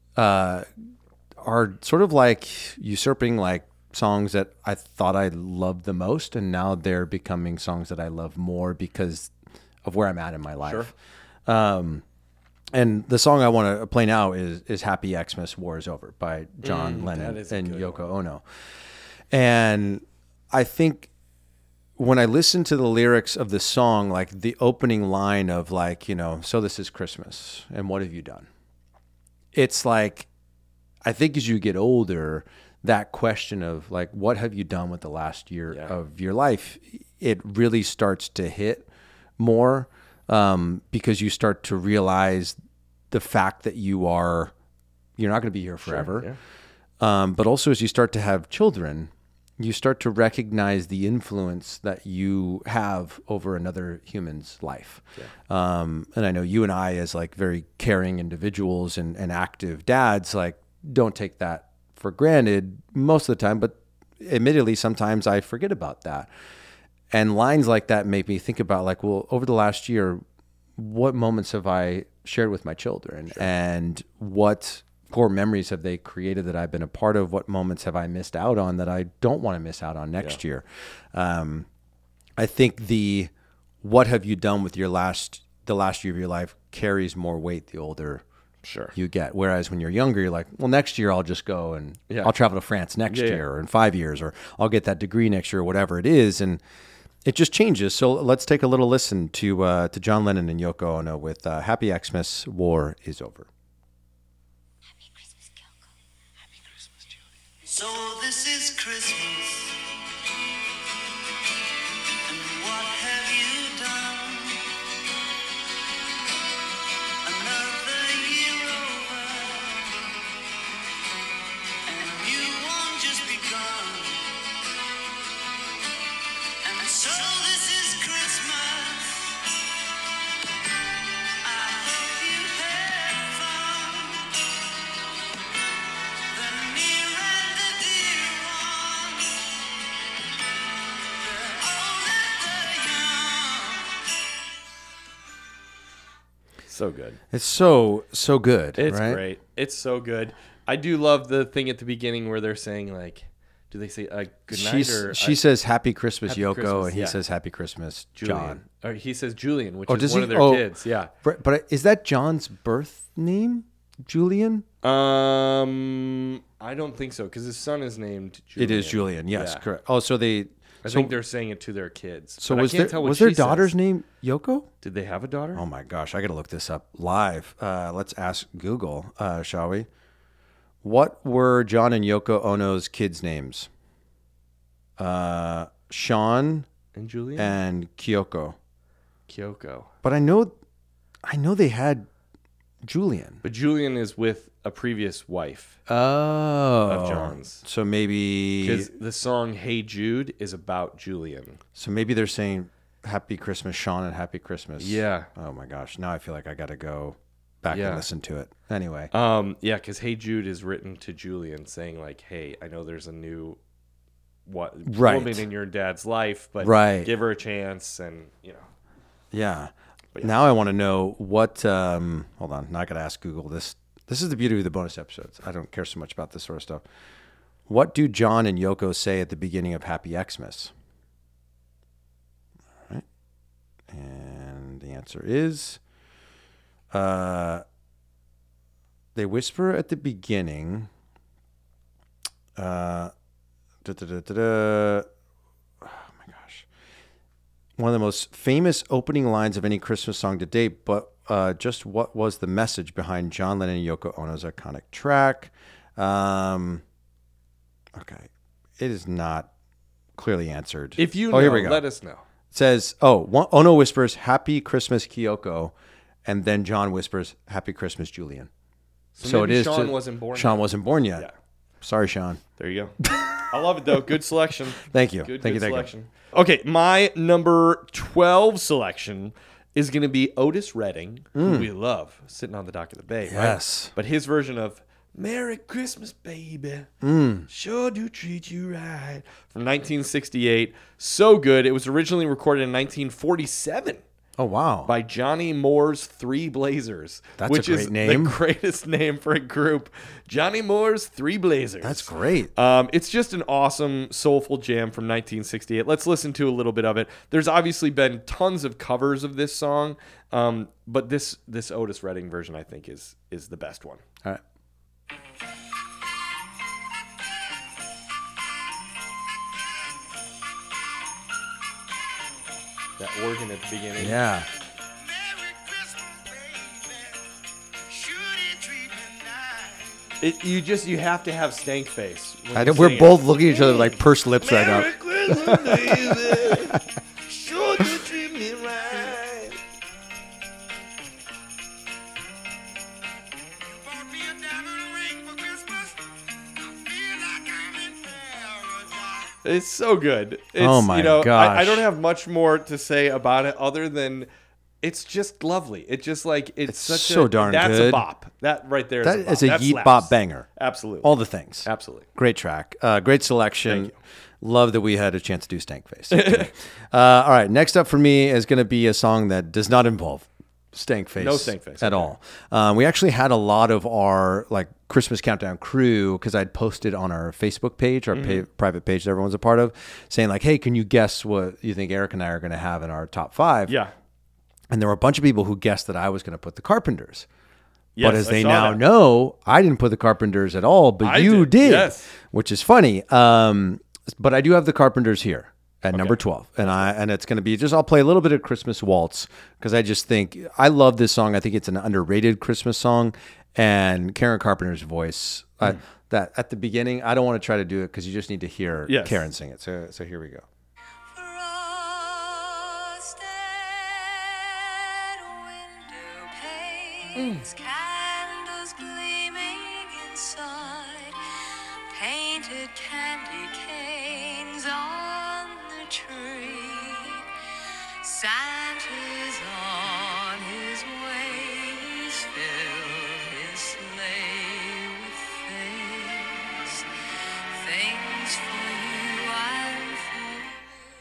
are sort of like usurping like songs that I thought I loved the most. And now they're becoming songs that I love more because of where I'm at in my life. Sure. And the song I want to play now is Happy Xmas, War is Over by John Lennon and Yoko Ono. And I think when I listen to the lyrics of the song, like the opening line of like, so this is Christmas and what have you done? It's like, I think as you get older, that question of like, what have you done with the last year of your life? It really starts to hit more because you start to realize the fact that you're not going to be here forever. Sure, yeah. But also as you start to have children, you start to recognize the influence that you have over another human's life. Yeah. And I know you and I as like very caring individuals and active dads, like don't take that for granted most of the time, but admittedly, sometimes I forget about that. And lines like that make me think about like, well, over the last year, what moments have I shared with my children? Sure. And what core memories have they created that I've been a part of? What moments have I missed out on that I don't want to miss out on next year? I think what have you done with the last year of your life carries more weight the older you get. Whereas when you're younger, you're like, well, next year I'll just go and I'll travel to France next year or in 5 years, or I'll get that degree next year or whatever it is. And it just changes. So let's take a little listen to John Lennon and Yoko Ono with Happy Xmas, War is Over. Happy Christmas, Kyoko. Happy Christmas, Julie. So this is Christmas. And what have you done? Another year over. And a new one just begun. And so this is Christmas. I hope you had fun. The near and the dear ones, the old and the young. So good. It's so good. It's right? great. It's so good. I do love the thing at the beginning where they're saying like, do they say good night? She says Happy Christmas, Happy Yoko, Christmas, and he says Happy Christmas, Julian. John. Or he says Julian, which does is one he? of their kids. Yeah. But is that John's birth name, Julian? I don't think so because his son is named Julian. It is Julian. Yes, correct. Oh, so I think they're saying it to their kids. So but was their daughter's name Yoko? Did they have a daughter? Oh my gosh, I got to look this up live. Let's ask Google, shall we? What were John and Yoko Ono's kids' names? Sean and Julian and Kyoko. Kyoko. But I know they had Julian. But Julian is with a previous wife of John's. So maybe because the song "Hey Jude" is about Julian. So maybe they're saying "Happy Christmas, Sean," and "Happy Christmas." Yeah. Oh my gosh! Now I feel like I got to go back and listen to it. Anyway. Yeah, because "Hey Jude" is written to Julian, saying like, "Hey, I know there's a new woman in your dad's life, but give her a chance," and Yeah. Now I want to know what. Hold on. Now I got to ask Google this. This is the beauty of the bonus episodes. I don't care so much about this sort of stuff. What do John and Yoko say at the beginning of Happy Xmas? All right. And the answer is, they whisper at the beginning. One of the most famous opening lines of any Christmas song to date, but just what was the message behind John Lennon and Yoko Ono's iconic track? Okay. It is not clearly answered. If you know, here we go. Let us know. It says, Ono whispers, "Happy Christmas, Kyoko," and then John whispers, "Happy Christmas, Julian." So it is. Sean wasn't born. Sean wasn't born yet. Yeah. Sorry, Sean. There you go. I love it, though. Good selection. Thank you. Good Thank you. selection. Okay, my number 12 selection is going to be Otis Redding, who we love, sitting on the dock of the bay. Yes. Right? But his version of "Merry Christmas, Baby, sure do treat you right" from 1968. So good. It was originally recorded in 1947. Oh, wow. By Johnny Moore's Three Blazers. That's which a great is name. The greatest name for a group. Johnny Moore's Three Blazers. That's great. It's just an awesome, soulful jam from 1968. Let's listen to a little bit of it. There's obviously been tons of covers of this song, but this Otis Redding version, I think, is the best one. All right. That organ at the beginning. Yeah. You have to have stank face. We're both looking at each other like pursed lips right now. Merry Christmas, baby. Sure do treat me right. It's so good. Oh my gosh. I don't have much more to say about it other than it's just lovely. It's just like it's such so darn that's good. a bop. That right there That is a bop. is a That yeet slaps. bop banger. Absolutely. All the things. Absolutely. Great track. Great selection. Thank you. Love that we had a chance to do Stank Face. All right. Next up for me is going to be a song that does not involve Stank Face. No Stank Face. At all. We actually had a lot of our Christmas Countdown crew, because I'd posted on our Facebook page, our private page that everyone's a part of, saying like, hey, can you guess what you think Eric and I are going to have in our top 5? Yeah. And there were a bunch of people who guessed that I was going to put the Carpenters. Yes, but as I they saw now that. know, I didn't put the Carpenters at all, but you did, yes. which is funny. But I do have the Carpenters here at number 12, and it's going to be just, I'll play a little bit of Christmas Waltz, because I just think I love this song. I think it's an underrated Christmas song, and Karen Carpenter's voice that at the beginning, I don't want to try to do it because you just need to hear Karen sing it. So here we go. Candles gleaming inside, painted candy canes on the tree. Santa's on his way, he's filled his sleigh with things for you and for me.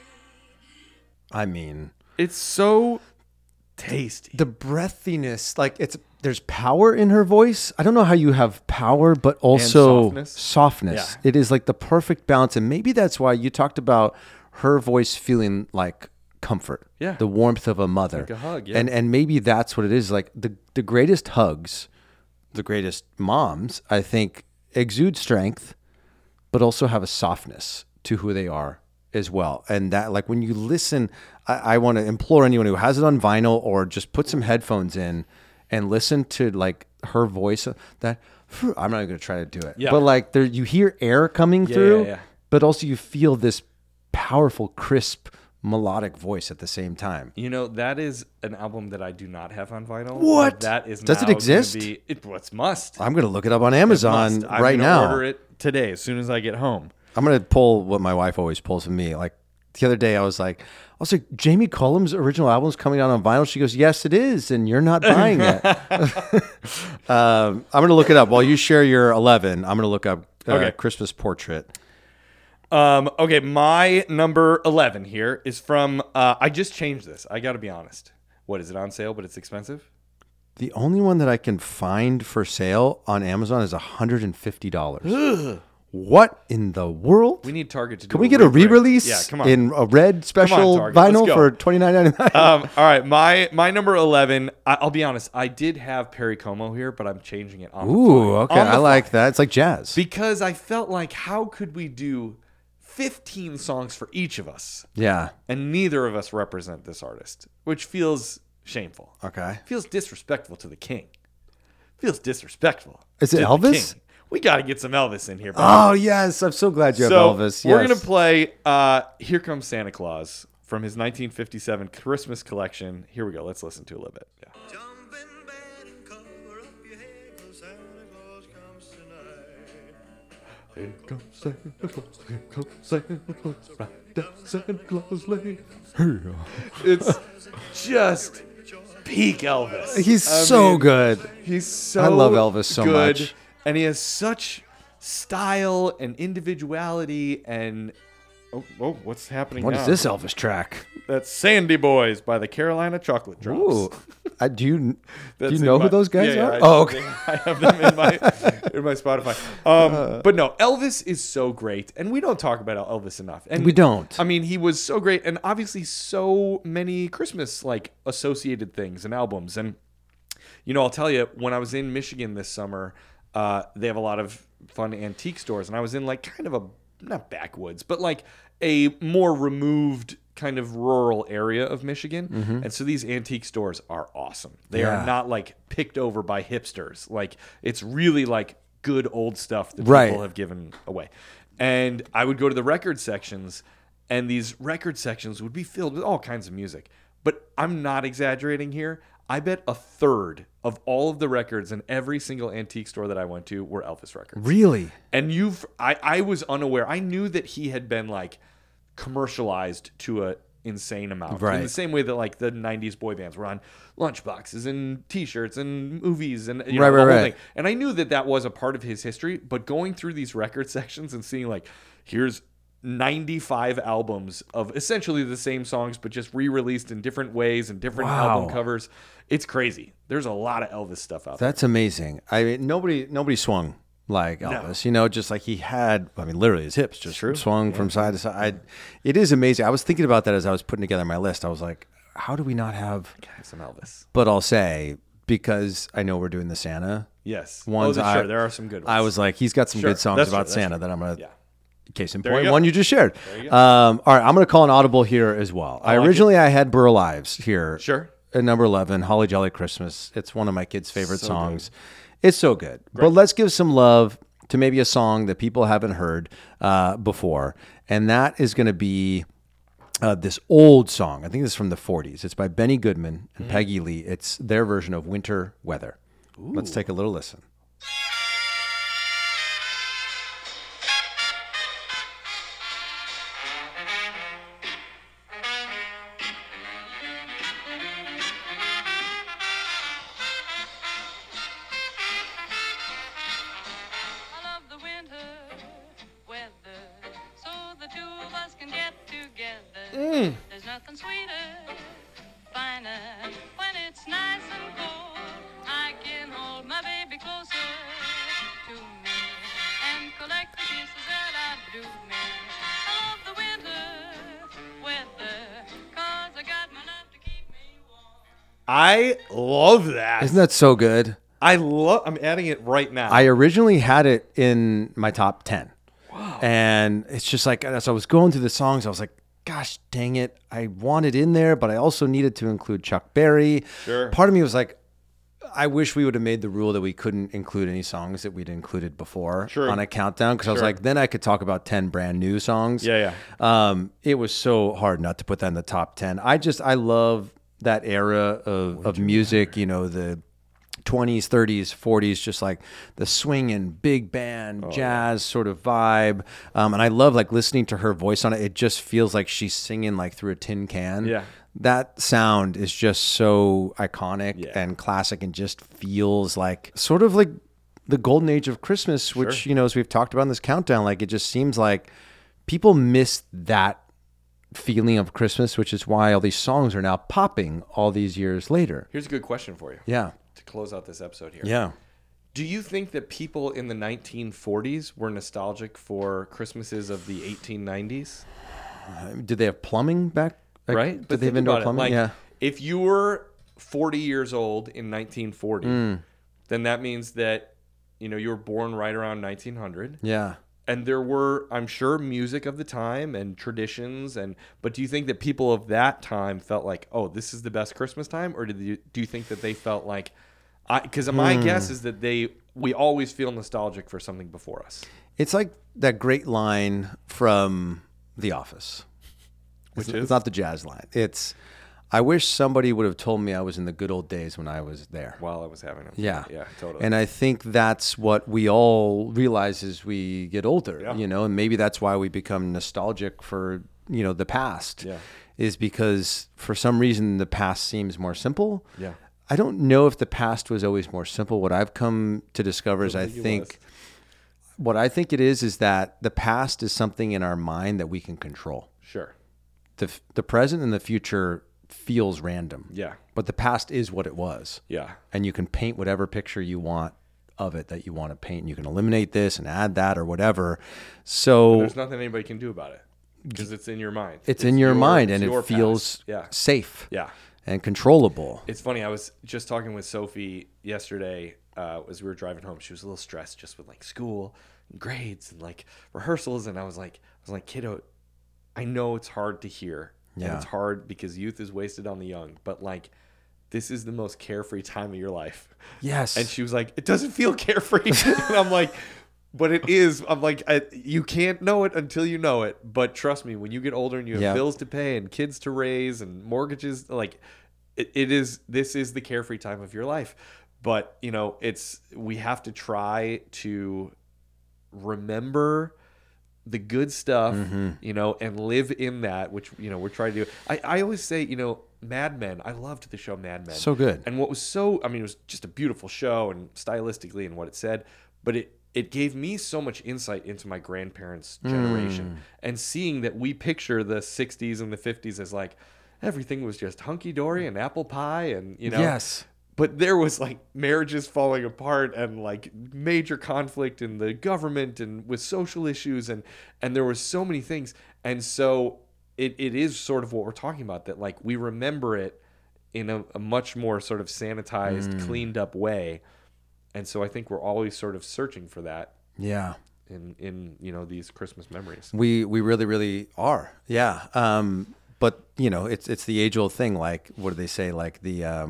I mean, It's so tasty. the breathiness, there's power in her voice. I don't know how you have power, but also softness. Yeah. It is like the perfect balance. And maybe that's why you talked about her voice feeling like comfort. Yeah. The warmth of a mother. Like a hug, yeah. And maybe that's what it is. Like the greatest hugs, the greatest moms, I think, exude strength, but also have a softness to who they are as well. And that, like, when you listen, I want to implore anyone who has it on vinyl or just put some headphones in and listen to like her voice. That I'm not even going to try to do it, but like there, you hear air coming through, but also you feel this powerful, crisp melodic voice at the same time. You know, that is an album that I do not have on vinyl. What? That is Does it now exist? gonna be- It's must. I'm going to look it up on Amazon I'm right gonna now. order it today as soon as I get home. I'm going to pull what my wife always pulls from me. Like the other day, I was like, Jamie Cullum's original album's coming out on vinyl. She goes, yes, it is, and you're not buying it. I'm going to look it up. While you share your 11, I'm going to look up Christmas Portrait. Okay, my number 11 here is from, I just changed this. I got to be honest. What, is it on sale, but it's expensive? The only one that I can find for sale on Amazon is $150. Ugh. What in the world? We need Target to do Can we get a reprint. re-release Yeah, come on. in a red special Target. Let's vinyl go. for $29.99? All right, my number 11, I'll be honest, I did have Perry Como here, but I'm changing it on the Ooh, fly. okay. On the I like fly. that. It's like jazz. Because I felt like, how could we do 15 songs for each of us? Yeah. And neither of us represent this artist, which feels shameful. Okay. Feels disrespectful to the king. Feels disrespectful. Is it to the Elvis? king. We got to get some Elvis in here. Oh, yes. I'm so glad you have Elvis. Yes. We're going to play Here Comes Santa Claus from his 1957 Christmas collection. Here we go. Let's listen to a little bit. Yeah. Jump in bed and cover up your head, 'cause Santa Claus comes tonight. Here comes Santa Claus, here comes Santa Claus, right down Santa Claus Lane. It's just peak Elvis. He's I so mean, good. He's so I love Elvis so good, much. and he has such style and individuality. And oh, what's happening What now? is this Elvis track? That's Sandy Boys by the Carolina Chocolate Drops. Ooh. Do you That's in know my- who those guys yeah, are? I- Oh, okay. I have them in my Spotify. But no, Elvis is so great, and we don't talk about Elvis enough. And We don't. I mean, he was so great, and obviously so many Christmas like associated things and albums. And you know, I'll tell you, when I was in Michigan this summer, they have a lot of fun antique stores, and I was in like kind of a not backwoods, but like a more removed kind of rural area of Michigan. And so these antique stores are awesome. They Yeah. are not like picked over by hipsters. Like it's really like good old stuff that Right. people have given away. And I would go to the record sections, and these record sections would be filled with all kinds of music. But I'm not exaggerating here. I bet a third of all of the records in every single antique store that I went to were Elvis records. Really? And I was unaware. I knew that he had been like commercialized to a insane amount. Right. In the same way that like the 90s boy bands were on lunchboxes and t-shirts and movies and you know, Right, the right, whole right. thing. And I knew that that was a part of his history, but going through these record sections and seeing like, here's 95 albums of essentially the same songs, but just re-released in different ways and different Wow. album covers. It's crazy. There's a lot of Elvis stuff out there. That's amazing. I mean, nobody swung like Elvis. You know, just like he had. I mean, literally his hips just swung from side to side. It is amazing. I was thinking about that as I was putting together my list. I was like, how do we not have Some Elvis. But I'll say, because I know we're doing the Santa Yes. ones. Sure, there are some good ones. I was like, he's got some Sure, good songs that's about true, that's Santa true. that I'm gonna. Yeah. Case in There you point, go. one you just shared. There you go. All right, I'm going to call an audible here as well. I like originally I had Burl Ives here. Sure. At number 11, Holly Jolly Christmas. It's one of my kids' favorite songs. It's so good. But let's give some love to maybe a song that people haven't heard before, and that is going to be this old song. I think this is from the 40s. It's by Benny Goodman and Peggy Lee. It's their version of Winter Weather. Let's take a little listen. I love the winter weather, so the two of us can get together. There's nothing sweeter, finer, when it's nice and cold. I can hold my baby closer to me and collect the kisses that outdo me. I love the winter weather, 'cause I got my love to keep me warm. I love that. Isn't that so good? I'm adding it right now. I originally had it in my top 10. Wow. And it's just like, as I was going through the songs, I was like, gosh dang it. I want it in there, but I also needed to include Chuck Berry. Sure. Part of me was like, I wish we would have made the rule that we couldn't include any songs that we'd included before Sure. on a countdown. Because I was like, then I could talk about 10 brand new songs. Yeah. It was so hard not to put that in the top 10. I love that era of music, you know, the 20s, 30s, 40s, just like the swinging big band jazz sort of vibe. And I love like listening to her voice on it. It just feels like she's singing like through a tin can. Yeah. That sound is just so iconic and classic and just feels like sort of like the golden age of Christmas, which, you know, as we've talked about in this countdown, like it just seems like people miss that feeling of Christmas, which is why all these songs are now popping all these years later. Here's a good question for you. Yeah. To close out this episode here. Yeah. Do you think that people in the 1940s were nostalgic for Christmases of the 1890s? Did they have plumbing back? Like, Right? Did But they have think indoor about it. plumbing? Like, Yeah. if you were 40 years old in 1940, then that means that, you know, you were born right around 1900. Yeah. And there were, I'm sure, music of the time and traditions. But do you think that people of that time felt like, oh, this is the best Christmas time? Or do you think that they felt like, because my guess is that we always feel nostalgic for something before us. It's like that great line from The Office. It's not the jazz line. It's, I wish somebody would have told me I was in the good old days when I was there. While I was having them. Yeah. Yeah, totally. And I think that's what we all realize as we get older, you know, and maybe that's why we become nostalgic for, you know, the past. Yeah. Is because for some reason the past seems more simple. Yeah. I don't know if the past was always more simple. What I've come to discover is what I think it is that the past is something in our mind that we can control. Sure. The present and the future feels random. Yeah. But the past is what it was. Yeah. And you can paint whatever picture you want of it that you want to paint. You can eliminate this and add that or whatever. So There's nothing anybody can do about it because it's in your mind. It's in your mind and it's it your feels past. safe Yeah. and controllable. It's funny. I was just talking with Sophie yesterday as we were driving home. She was a little stressed just with like school and grades and like rehearsals. And I was like, kiddo, I know it's hard to hear. Yeah. And it's hard because youth is wasted on the young. But like, this is the most carefree time of your life. Yes. And she was like, it doesn't feel carefree. And I'm like, but it is. I'm like, you can't know it until you know it. But trust me, when you get older and you have bills to pay and kids to raise and mortgages, like this is the carefree time of your life. But, you know, we have to try to remember the good stuff, you know, and live in that, which, you know, we're trying to do. I always say, you know, Mad Men. I loved the show Mad Men. So good. And what was it was just a beautiful show and stylistically and what it said, but it gave me so much insight into my grandparents' generation and seeing that we picture the 60s and the 50s as like everything was just hunky-dory and apple pie and, you know. Yes. But there was like marriages falling apart and like major conflict in the government and with social issues and there was so many things. And so it is sort of what we're talking about, that like we remember it in a much more sort of sanitized, cleaned up way. And so I think we're always sort of searching for that. Yeah. In you know, these Christmas memories. We really, really are. Yeah. But you know, it's the age old thing. Like, what do they say? Like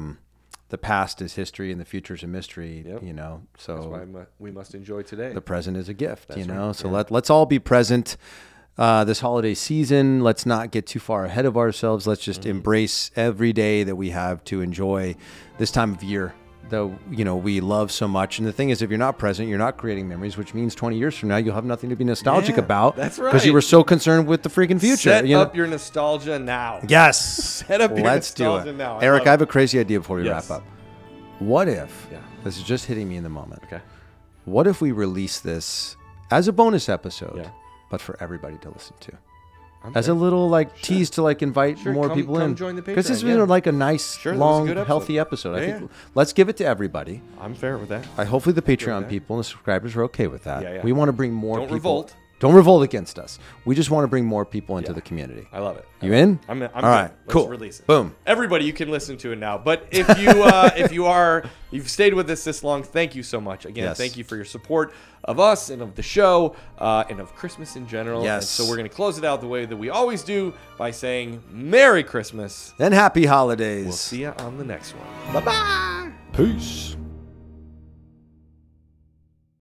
the past is history and the future is a mystery, you know, so that's why we must enjoy today. The present is a gift, That's you know, right. so let's all be present this holiday season. Let's not get too far ahead of ourselves. Let's just embrace every day that we have to enjoy this time of year that, you know, we love so much. And the thing is, if you're not present, you're not creating memories, which means 20 years from now, you'll have nothing to be nostalgic about. That's right. Because you were so concerned with the freaking future. Set you know? up your nostalgia now. Yes. Set up your Let's do nostalgia it. now. Eric, I have a crazy idea before we Yes. wrap up. What if, Yeah. this is just hitting me in the moment. Okay. What if we release this as a bonus episode, Yeah. but for everybody to listen to? I'm As fair. a little like tease to like invite Sure, more come- people come in. join the Because this Patreon, has been yeah. like a nice, Sure, that was a long, good episode. healthy episode. I Yeah, think let's give it to everybody. I'm fair with that. Hopefully the Patreon with that. people and the subscribers are okay with that. Yeah, yeah. We want to bring more Don't people. revolt. Don't revolt against us. We just want to bring more people into Yeah. the community. I love it. You in? I'm All good. right, Let's cool. release it. Boom. Everybody, you can listen to it now. But if you you've stayed with us this long, thank you so much. Again, Yes. thank you for your support of us and of the show and of Christmas in general. Yes. And so we're going to close it out the way that we always do by saying Merry Christmas. And happy holidays. We'll see you on the next one. Bye-bye. Peace.